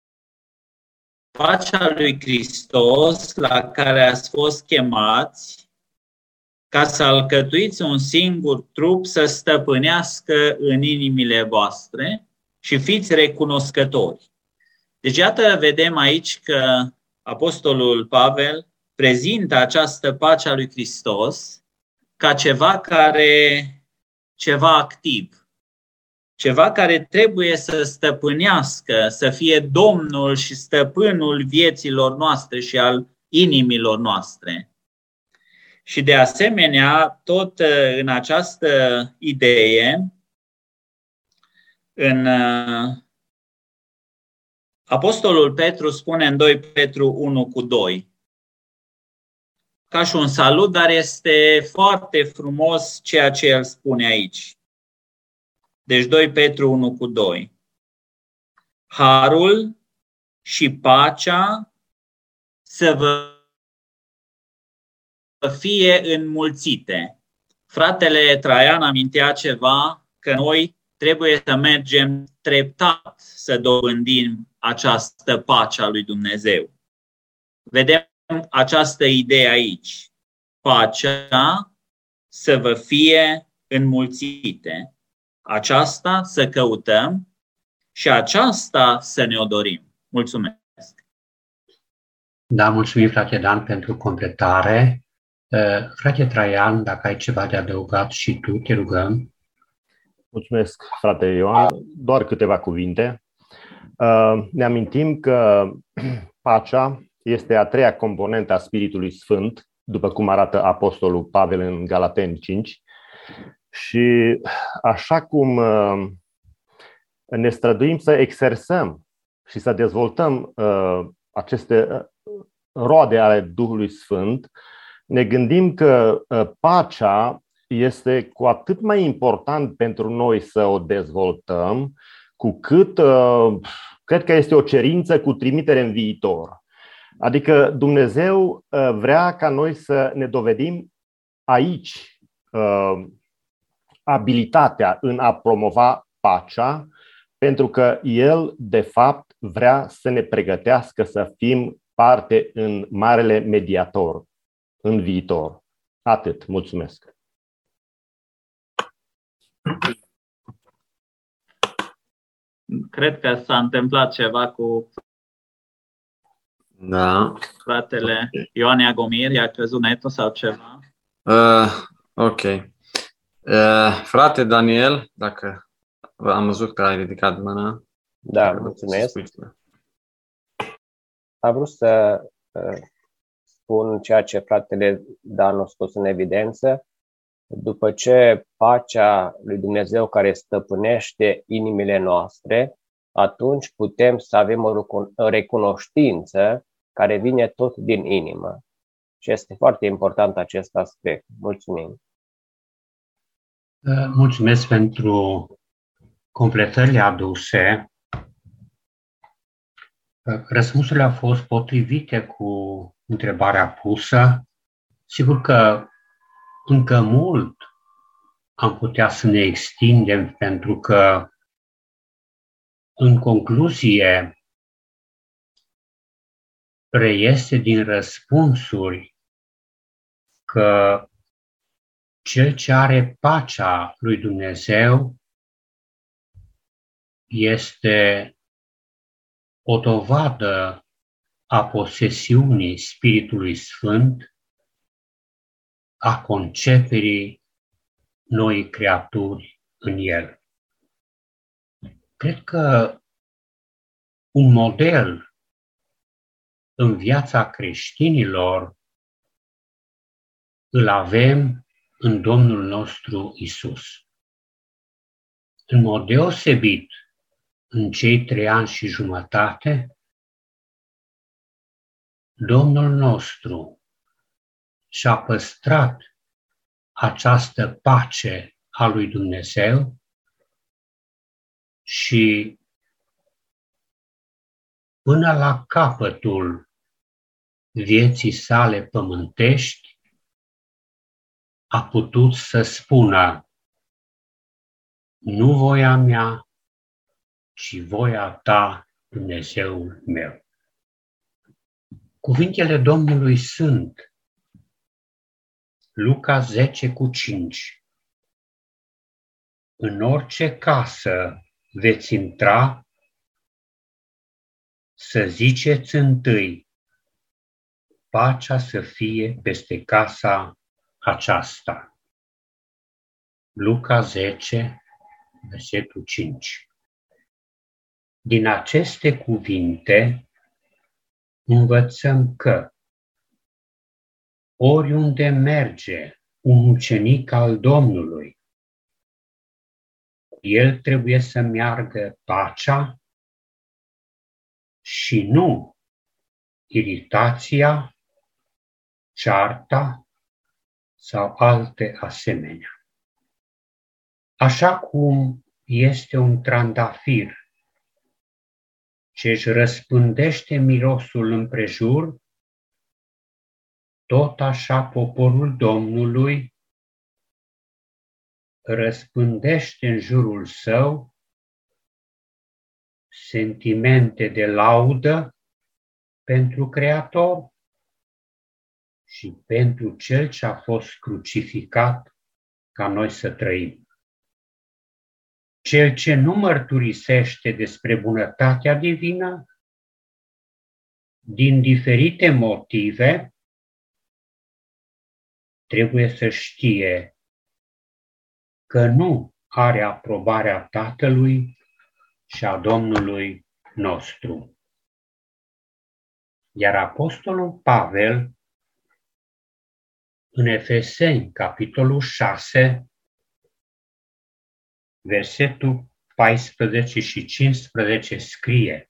pacea lui Hristos, la care ați fost chemați, ca să alcătuiți un singur trup, să stăpânească în inimile voastre și fiți recunoscători. Deci iată, vedem aici că apostolul Pavel prezintă această pace a lui Hristos ca ceva care, ceva activ, ceva care trebuie să stăpânească, să fie Domnul și stăpânul vieților noastre și al inimilor noastre. Și de asemenea, tot în această idee, în Apostolul Petru spune în doi Petru unu cu doi, ca și un salut, dar este foarte frumos ceea ce el spune aici. Deci doi Petru unu cu doi. Harul și pacea să vă fie înmulțite. Fratele Traian amintea ceva, că noi trebuie să mergem treptat să dobândim această pace a lui Dumnezeu. Vedem această idee aici. Pacea să vă fie înmulțite. Aceasta să căutăm și aceasta să ne-o dorim. Mulțumesc! Da, mulțumim, frate Dan, pentru completare. Frate Traian, dacă ai ceva de adăugat și tu, te rugăm. Mulțumesc, frate Ioan. Doar câteva cuvinte. Ne amintim că pacea este a treia componentă a Spiritului Sfânt, după cum arată apostolul Pavel în Galateni cinci. Și așa cum ne străduim să exersăm și să dezvoltăm aceste roade ale Duhului Sfânt, ne gândim că pacea este cu atât mai important pentru noi să o dezvoltăm, cu cât cred că este o cerință cu trimitere în viitor. Adică Dumnezeu vrea ca noi să ne dovedim aici abilitatea în a promova pacea, pentru că El, de fapt, vrea să ne pregătească să fim parte în marele mediator în viitor. Atât. Mulțumesc. Cred că s-a întâmplat ceva cu Da. fratele Ioan Iagomir, i-a căzut netul sau ceva? Uh, ok. Uh, frate Daniel, dacă am văzut că ai ridicat mâna. Da, mulțumesc. Am vrut să uh, spun ceea ce fratele Dan a spus în evidență. După ce pacea lui Dumnezeu care stăpânește inimile noastre, atunci putem să avem o recunoștință care vine tot din inimă. Și este foarte important acest aspect. Mulțumim. Mulțumesc pentru completările aduse. Răspunsurile au fost potrivite cu întrebarea pusă. Sigur că încă mult am putea să ne extindem, pentru că, în concluzie, reiese din răspunsuri că cel ce are pacea lui Dumnezeu este o dovadă a posesiunii Spiritului Sfânt, a conceperii noii creaturi în el. Cred că un model în viața creștinilor îl avem în Domnul nostru Isus. În mod deosebit, în cei trei ani și jumătate, Domnul nostru și-a păstrat această pace a lui Dumnezeu și până la capătul vieții sale pământești, a putut să spună: nu voia mea, ci voia ta, Dumnezeul meu. Cuvintele Domnului sunt Luca zece cu cinci. În orice casă veți intra, să ziceți întâi: pacea să fie peste casa aceasta. Luca zece, versetul cinci. Din aceste cuvinte învățăm că oriunde merge un ucenic al Domnului, el trebuie să meargă pacea și nu iritația, cearta sau alte asemenea. Așa cum este un trandafir ce își răspândește mirosul împrejur, tot așa poporul Domnului răspândește în jurul său sentimente de laudă pentru Creator și pentru Cel ce a fost crucificat ca noi să trăim. Cel ce nu mărturisește despre bunătatea divină, din diferite motive, trebuie să știe că nu are aprobarea Tatălui și a Domnului nostru. Iar Apostolul Pavel, în Efeseni, capitolul șase, versetul paisprezece și cincisprezece scrie: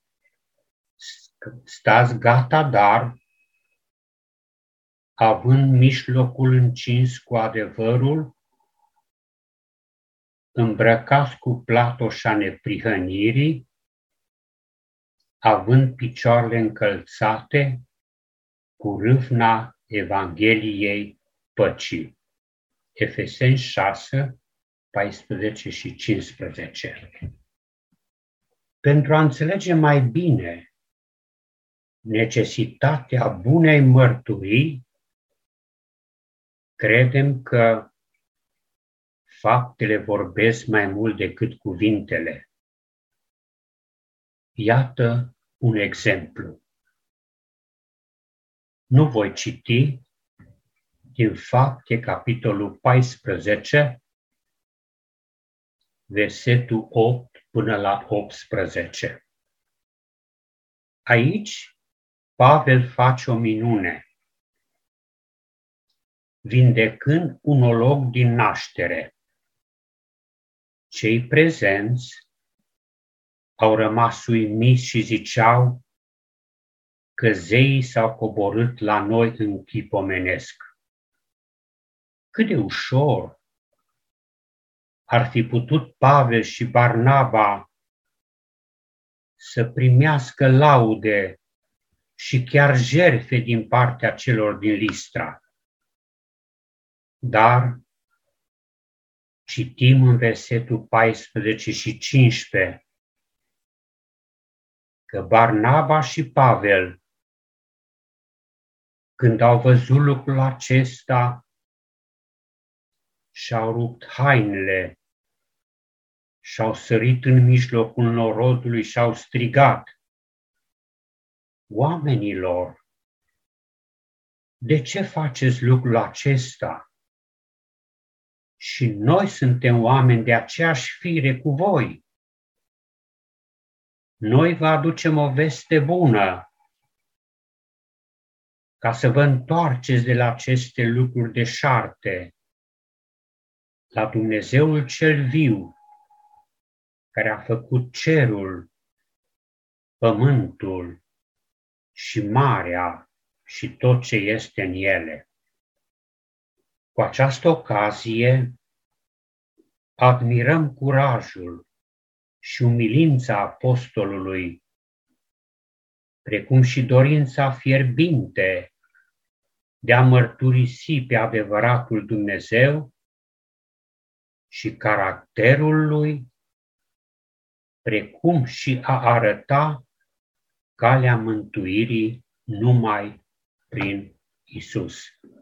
stați gata, dar, având mijlocul încins cu adevărul, îmbrăcați cu platoșa neprihănirii, având picioarele încălțate cu râvna Evangheliei păcii. Efeseni șase, paisprezece și cincisprezece. Pentru a înțelege mai bine necesitatea bunei mărturii, credem că faptele vorbesc mai mult decât cuvintele. Iată un exemplu. Nu voi citi din Fapte, capitolul paisprezece, versetul opt până la optsprezece. Aici Pavel face o minune, vindecând un olog din naștere. Cei prezenți au rămas uimiți și ziceau că zeii s-au coborât la noi în chip omenesc. Cât de ușor ar fi putut Pavel și Barnaba să primească laude și chiar jertfe din partea celor din Listra. Dar citim în versetul paisprezece și cincisprezece că Barnaba și Pavel, când au văzut lucrul acesta, și-au rupt hainele și-au sărit în mijlocul norodului și-au strigat: oamenilor, de ce faceți lucrul acesta? Și noi suntem oameni de aceeași fire cu voi. Noi vă aducem o veste bună, ca să vă întoarceți de la aceste lucruri deșarte, la Dumnezeul cel viu, care a făcut cerul, pământul și marea și tot ce este în ele. Cu această ocazie admirăm curajul și umilința apostolului precum și dorința fierbinte de a mărturisi pe adevăratul Dumnezeu și caracterul Lui, precum și a arăta calea mântuirii numai prin Isus.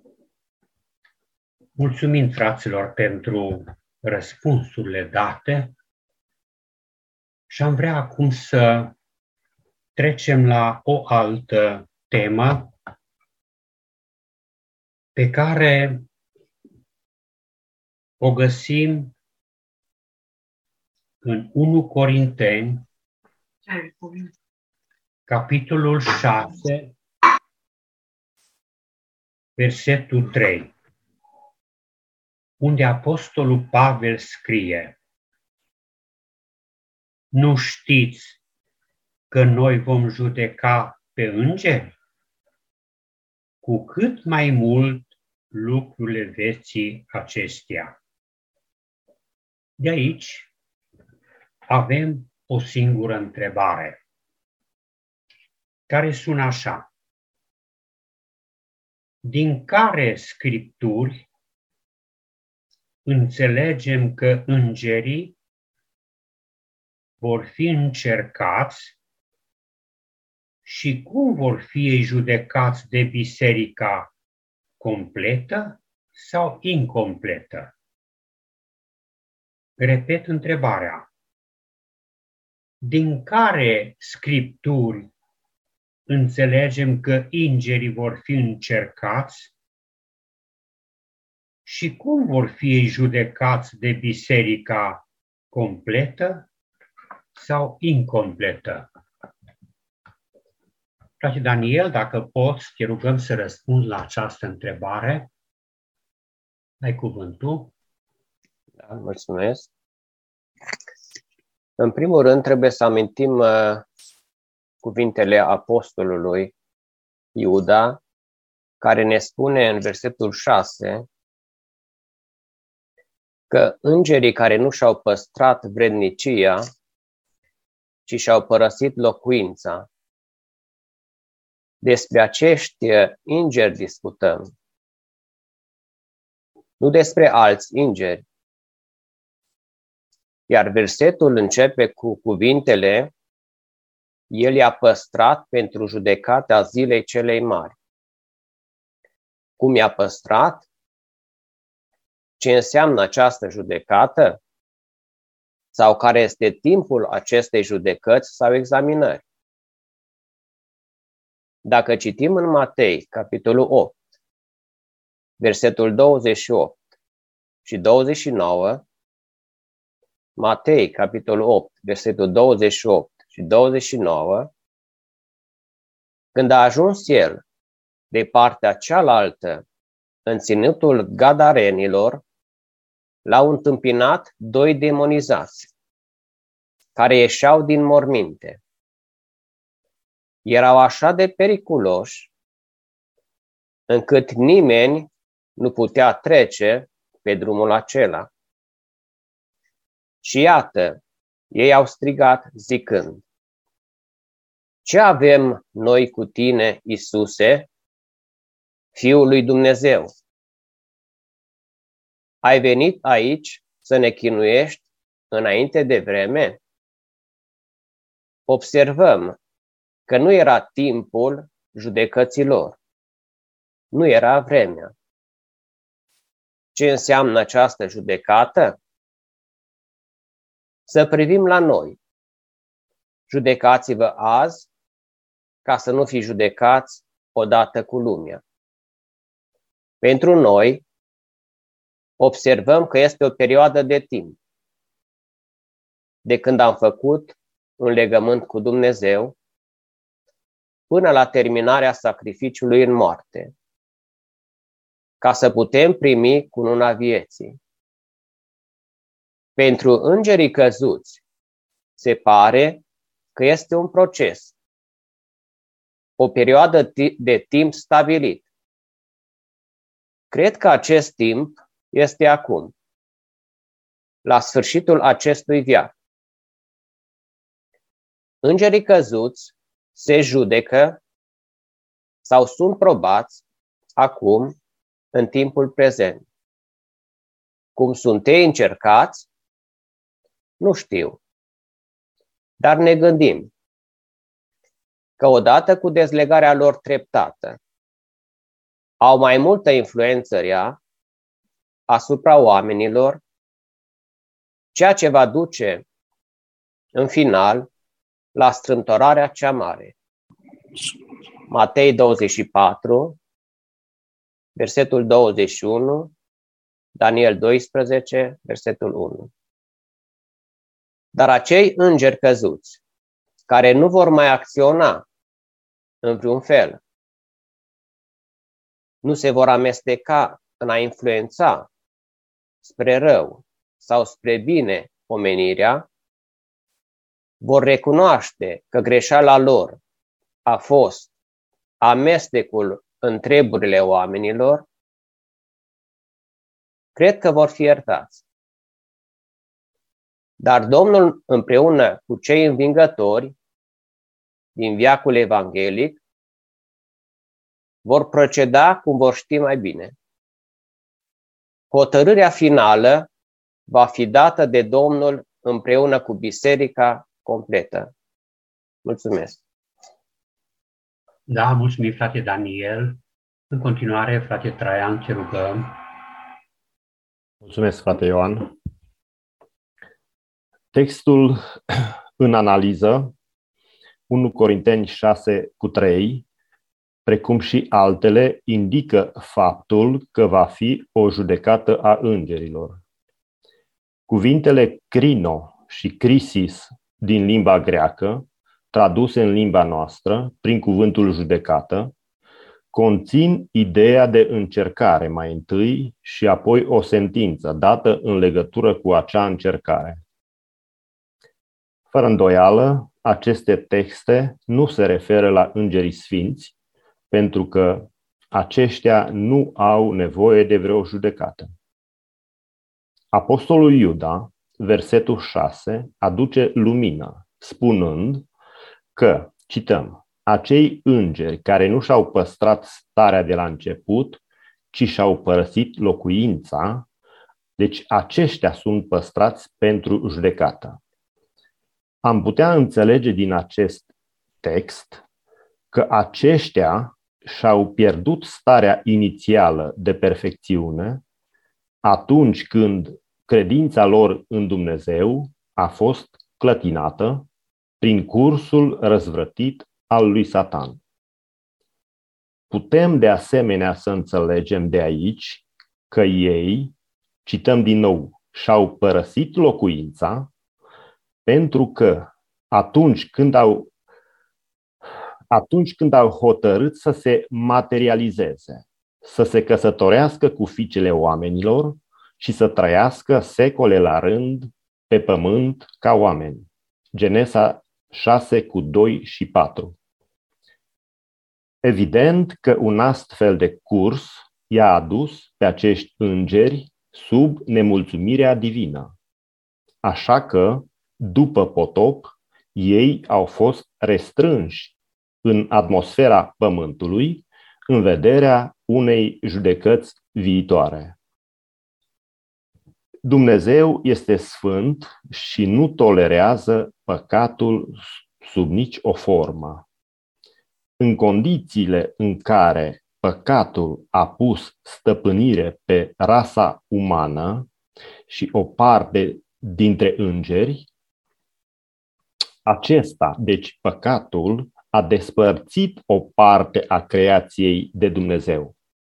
Mulțumim, fraților, pentru răspunsurile date și am vrea acum să trecem la o altă temă pe care o găsim în unu Corinteni, capitolul șase, versetul trei, unde apostolul Pavel scrie: nu știți că noi vom judeca pe îngeri? Cu cât mai mult lucrurile vieții acestea. De aici avem o singură întrebare, care sună așa: din care scripturi înțelegem că îngerii vor fi încercați și cum vor fi ei judecați de biserica completă sau incompletă? Repet întrebarea. Din care scripturi înțelegem că îngerii vor fi încercați și cum vor fi ei judecați de biserica completă sau incompletă? Frate Daniel, dacă poți, te rugăm să răspunzi la această întrebare. Ai cuvântul. Da, mulțumesc. În primul rând, trebuie să amintim uh, cuvintele apostolului Iuda, care ne spune în versetul șase că îngerii care nu și-au păstrat vrednicia, ci și-au părăsit locuința. Despre acești îngeri discutăm, nu despre alți îngeri. Iar versetul începe cu cuvintele: El i-a păstrat pentru judecata zilei celei mari. Cum i-a păstrat? Ce înseamnă această judecată? Sau care este timpul acestei judecăți sau examinări? Dacă citim în Matei, capitolul opt, versetul douăzeci și opt și douăzeci și nouă, Matei, capitolul opt, versetul douăzeci și opt și douăzeci și nouă, când a ajuns el de partea cealaltă în ținutul gadarenilor, l-au întâmpinat doi demonizați, care ieșeau din morminte. Erau așa de periculoși, încât nimeni nu putea trece pe drumul acela. Și iată, ei au strigat zicând: ce avem noi cu tine, Iisuse, Fiul lui Dumnezeu? Ai venit aici să ne chinuiești înainte de vreme? Observăm că nu era timpul judecăților, nu era vremea. Ce înseamnă această judecată? Să privim la noi. Judecați-vă azi, ca să nu fi judecați odată cu lumea. Pentru noi, observăm că este o perioadă de timp, de când am făcut un legământ cu Dumnezeu, până la terminarea sacrificiului în moarte, ca să putem primi cununa vieții. Pentru îngerii căzuți, se pare că este un proces, o perioadă de timp stabilit. Cred că acest timp este acum, la sfârșitul acestui veac. Îngerii căzuți se judecă sau sunt probați acum, în timpul prezent. Cum sunt ei încercați, nu știu. Dar ne gândim că odată cu dezlegarea lor treptată, au mai multă influență rea asupra oamenilor, ceea ce va duce în final la strâmtorarea cea mare. Matei douăzeci și patru, versetul douăzeci și unu, Daniel doisprezece, versetul unu. Dar acei îngeri căzuți, care nu vor mai acționa în vreun fel, nu se vor amesteca în a influența spre rău sau spre bine omenirea, vor recunoaște că greșeala lor a fost amestecul în treburile oamenilor, cred că vor fi iertați. Dar Domnul, împreună cu cei învingători din veacul evanghelic, vor proceda cum vor ști mai bine. Hotărârea finală va fi dată de Domnul împreună cu biserica completă. Mulțumesc! Da, mulțumim, frate Daniel. În continuare, frate Traian, te rugăm. Mulțumesc, frate Ioan. Textul în analiză, unu Corinteni șase cu trei, precum și altele, indică faptul că va fi o judecată a îngerilor. Cuvintele crino și crisis din limba greacă, traduse în limba noastră prin cuvântul judecată, conțin ideea de încercare mai întâi și apoi o sentință dată în legătură cu acea încercare. Fără îndoială, aceste texte nu se referă la îngerii sfinți, pentru că aceștia nu au nevoie de vreo judecată. Apostolul Iuda, versetul șase, aduce lumină, spunând că, cităm, acei îngeri care nu și-au păstrat starea de la început, ci și-au părăsit locuința, deci aceștia sunt păstrați pentru judecată. Am putea înțelege din acest text că aceștia și-au pierdut starea inițială de perfecțiune atunci când credința lor în Dumnezeu a fost clătinată prin cursul răzvrătit al lui Satan. Putem de asemenea să înțelegem de aici că ei, cităm din nou, și-au părăsit locuința pentru că atunci când au atunci când au hotărât să se materializeze, să se căsătorească cu fiicele oamenilor și să trăiască secole la rând pe pământ ca oameni. Genesa șase cu doi și patru. Evident că un astfel de curs i-a adus pe acești îngeri sub nemulțumirea divină. Așa că, după potop, ei au fost restrânși în atmosfera pământului în vederea unei judecăți viitoare. Dumnezeu este sfânt și nu tolerează păcatul sub nici o formă. În condițiile în care păcatul a pus stăpânire pe rasa umană și o parte dintre îngeri, acesta, deci păcatul, a despărțit o parte a creației de Dumnezeu.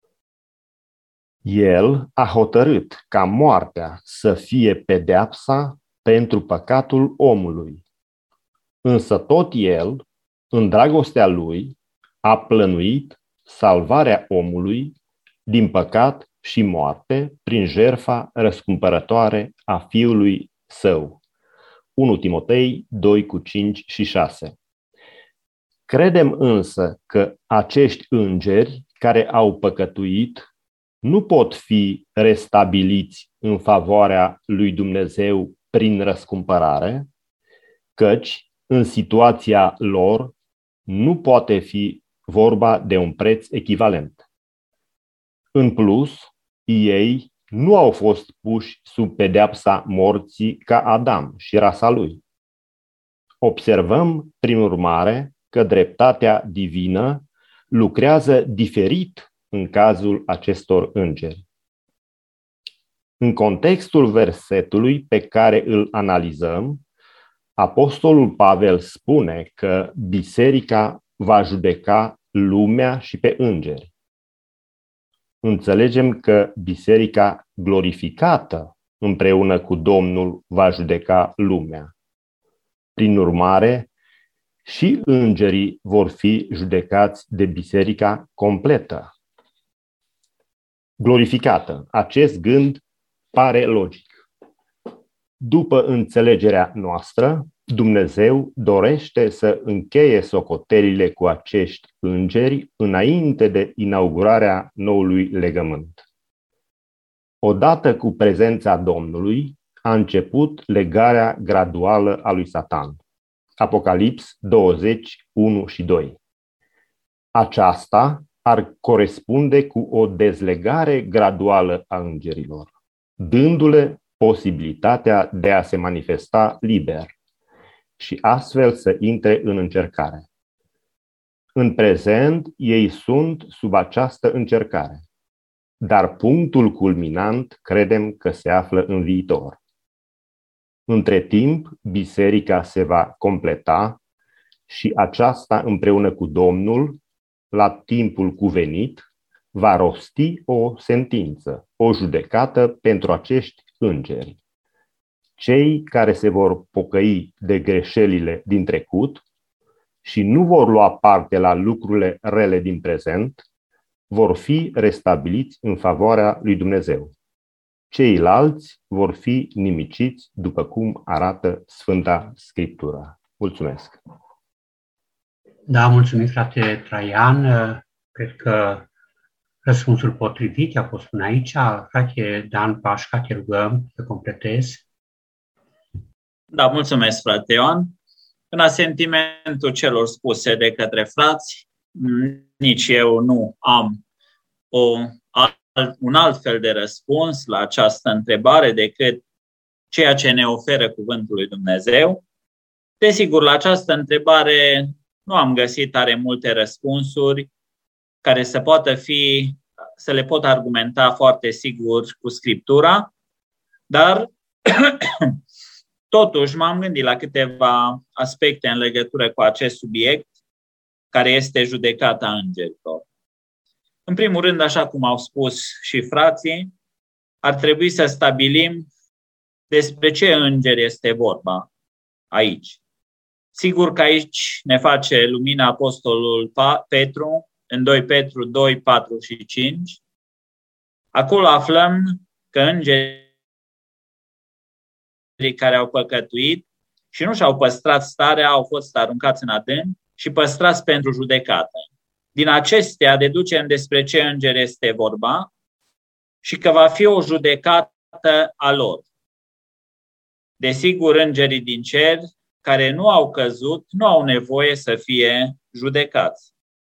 El a hotărât ca moartea să fie pedeapsa pentru păcatul omului. Însă tot el, în dragostea lui, a plănuit salvarea omului din păcat și moarte prin jertfa răscumpărătoare a Fiului Său. unu Timotei doi cu cinci și șase. Credem însă că acești îngeri care au păcătuit nu pot fi restabiliți în favoarea lui Dumnezeu prin răscumpărare, căci în situația lor nu poate fi vorba de un preț echivalent. În plus, ei nu au fost puși sub pedeapsa morții ca Adam și rasa lui. Observăm, prin urmare, că dreptatea divină lucrează diferit în cazul acestor îngeri. În contextul versetului pe care îl analizăm, apostolul Pavel spune că biserica va judeca lumea și pe îngeri. Înțelegem că biserica glorificată împreună cu Domnul va judeca lumea. Prin urmare, și îngerii vor fi judecați de biserica completă. Glorificată. Acest gând pare logic. După înțelegerea noastră, Dumnezeu dorește să încheie socotelile cu acești îngeri înainte de inaugurarea noului legământ. Odată cu prezența Domnului, a început legarea graduală a lui Satan. Apocalips douăzeci, unu și doi. Aceasta ar corespunde cu o dezlegare graduală a îngerilor, dându-le posibilitatea de a se manifesta liber și astfel să intre în încercare. În prezent, ei sunt sub această încercare, dar punctul culminant credem că se află în viitor. Între timp, biserica se va completa și aceasta împreună cu Domnul, la timpul cuvenit, va rosti o sentință, o judecată pentru acești îngeri. Cei care se vor pocăi de greșelile din trecut și nu vor lua parte la lucrurile rele din prezent, vor fi restabiliți în favoarea lui Dumnezeu. Ceilalți vor fi nimiciți după cum arată Sfânta Scriptură. Mulțumesc! Da, mulțumim, frate Traian. Cred că răspunsul potrivit a fost până aici. Frate Dan Pașca, te rugăm să completezi. Da, mulțumesc, frate Ioan. În asentimentul celor spuse de către frați, nici eu nu am o, un alt fel de răspuns la această întrebare decât ceea ce ne oferă Cuvântul lui Dumnezeu. Desigur, la această întrebare nu am găsit tare multe răspunsuri care să poată fi, să le pot argumenta foarte sigur cu Scriptura, dar totuși m-am gândit la câteva aspecte în legătură cu acest subiect, care este judecata îngerilor. În primul rând, așa cum au spus și frații, ar trebui să stabilim despre ce îngeri este vorba aici. Sigur că aici ne face lumina apostolul Petru, în doi Petru doi, patru și cinci. Acolo aflăm că îngerii care au păcătuit și nu și-au păstrat starea, au fost aruncați în adânc și păstrați pentru judecată. Din acestea deducem despre ce îngeri este vorba și că va fi o judecată a lor. Desigur, îngerii din cer care nu au căzut nu au nevoie să fie judecați.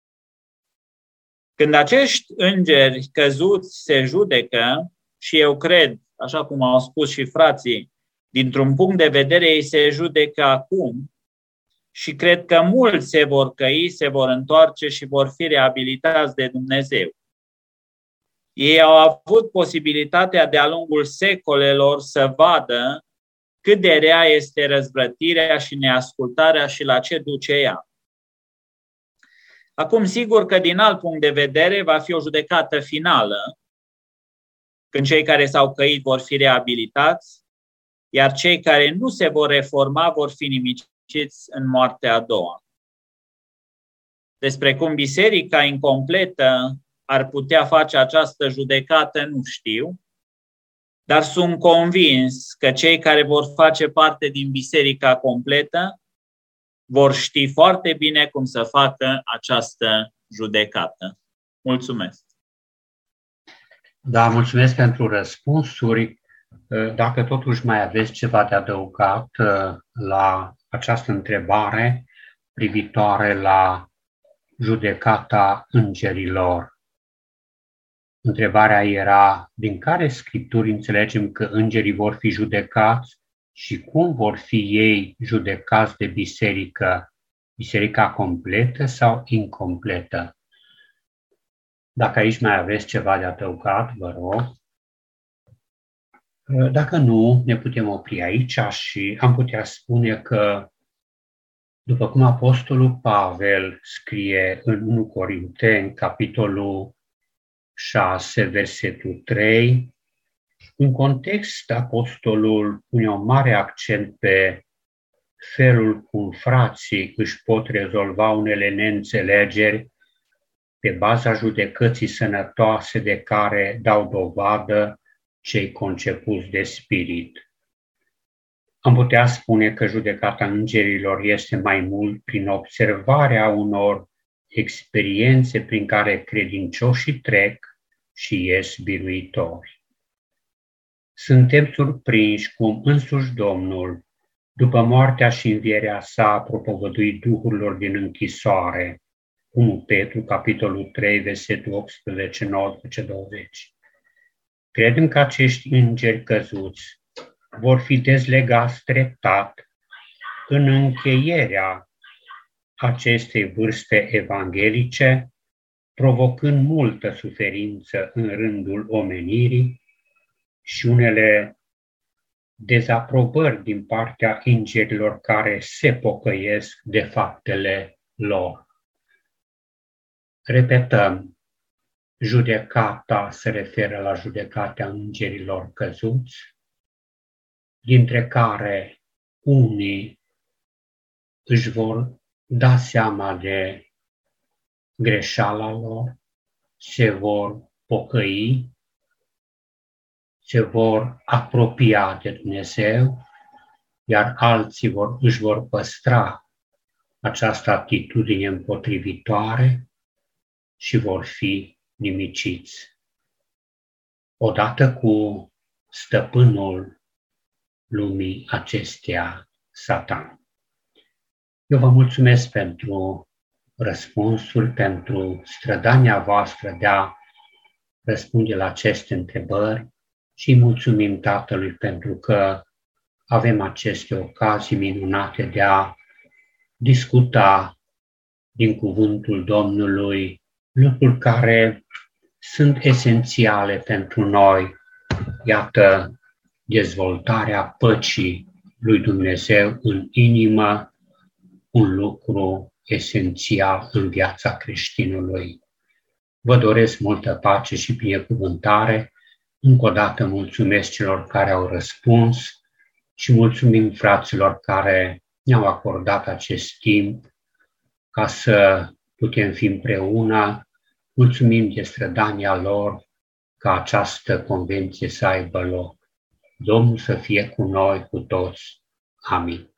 Când acești îngeri căzuți se judecă, și eu cred, așa cum au spus și frații, dintr-un punct de vedere ei se judecă acum, și cred că mulți se vor căi, se vor întoarce și vor fi reabilitați de Dumnezeu. Ei au avut posibilitatea de-a lungul secolelor să vadă cât de rea este răzvrătirea și neascultarea și la ce duce ea. Acum, sigur că din alt punct de vedere va fi o judecată finală, când cei care s-au căit vor fi reabilitați, iar cei care nu se vor reforma vor fi nimiciți în moartea a doua. Despre cum biserica incompletă ar putea face această judecată, nu știu, dar sunt convins că cei care vor face parte din biserica completă vor ști foarte bine cum să facă această judecată. Mulțumesc! Da, mulțumesc pentru răspunsuri. Dacă totuși mai aveți ceva de adăugat la această întrebare, privitoare la judecata îngerilor. Întrebarea era, din care scripturi înțelegem că îngerii vor fi judecați și cum vor fi ei judecați de biserică? Biserica completă sau incompletă? Dacă aici mai aveți ceva de adăugat, vă rog. Dacă nu, ne putem opri aici și am putea spune că, după cum Apostolul Pavel scrie în unu Corinteni, capitolul șase, versetul trei, în context, Apostolul pune un mare accent pe felul cum frații își pot rezolva unele neînțelegeri pe baza judecății sănătoase de care dau dovadă cei concepuți de spirit. Am putea spune că judecata îngerilor este mai mult prin observarea unor experiențe prin care credincioșii trec și ies biruitori. Suntem surprinși cum însuși Domnul, după moartea și învierea sa, a propovăduit duhurilor din închisoare, unu Petru, capitolul trei, versetul optsprezece, nouăsprezece, douăzeci. Credem că acești îngeri căzuți vor fi dezlegați treptat în încheierea acestei vârste evanghelice, provocând multă suferință în rândul omenirii și unele dezaprobări din partea îngerilor care se pocăiesc de faptele lor. Repetăm, judecata se referă la judecata îngerilor căzuți, dintre care unii își vor da seama de greșeala lor, se vor pocăi, se vor apropia de Dumnezeu, iar alții vor, își vor păstra această atitudine împotrivitoare și vor fi nimiciți. Odată cu stăpânul lumii acesteia, Satan. Eu vă mulțumesc pentru răspunsul, pentru strădania voastră de a răspunde la aceste întrebări și îi mulțumim Tatălui pentru că avem aceste ocazii minunate de a discuta din cuvântul Domnului lucruri care sunt esențiale pentru noi. Iată, dezvoltarea păcii lui Dumnezeu în inimă, un lucru esențial în viața creștinului. Vă doresc multă pace și binecuvântare. Încă o dată mulțumesc celor care au răspuns și mulțumim fraților care ne-au acordat acest timp ca să putem fi împreună. Mulțumim de strădania lor ca această convenție să aibă loc. Domnul să fie cu noi, cu toți. Amin.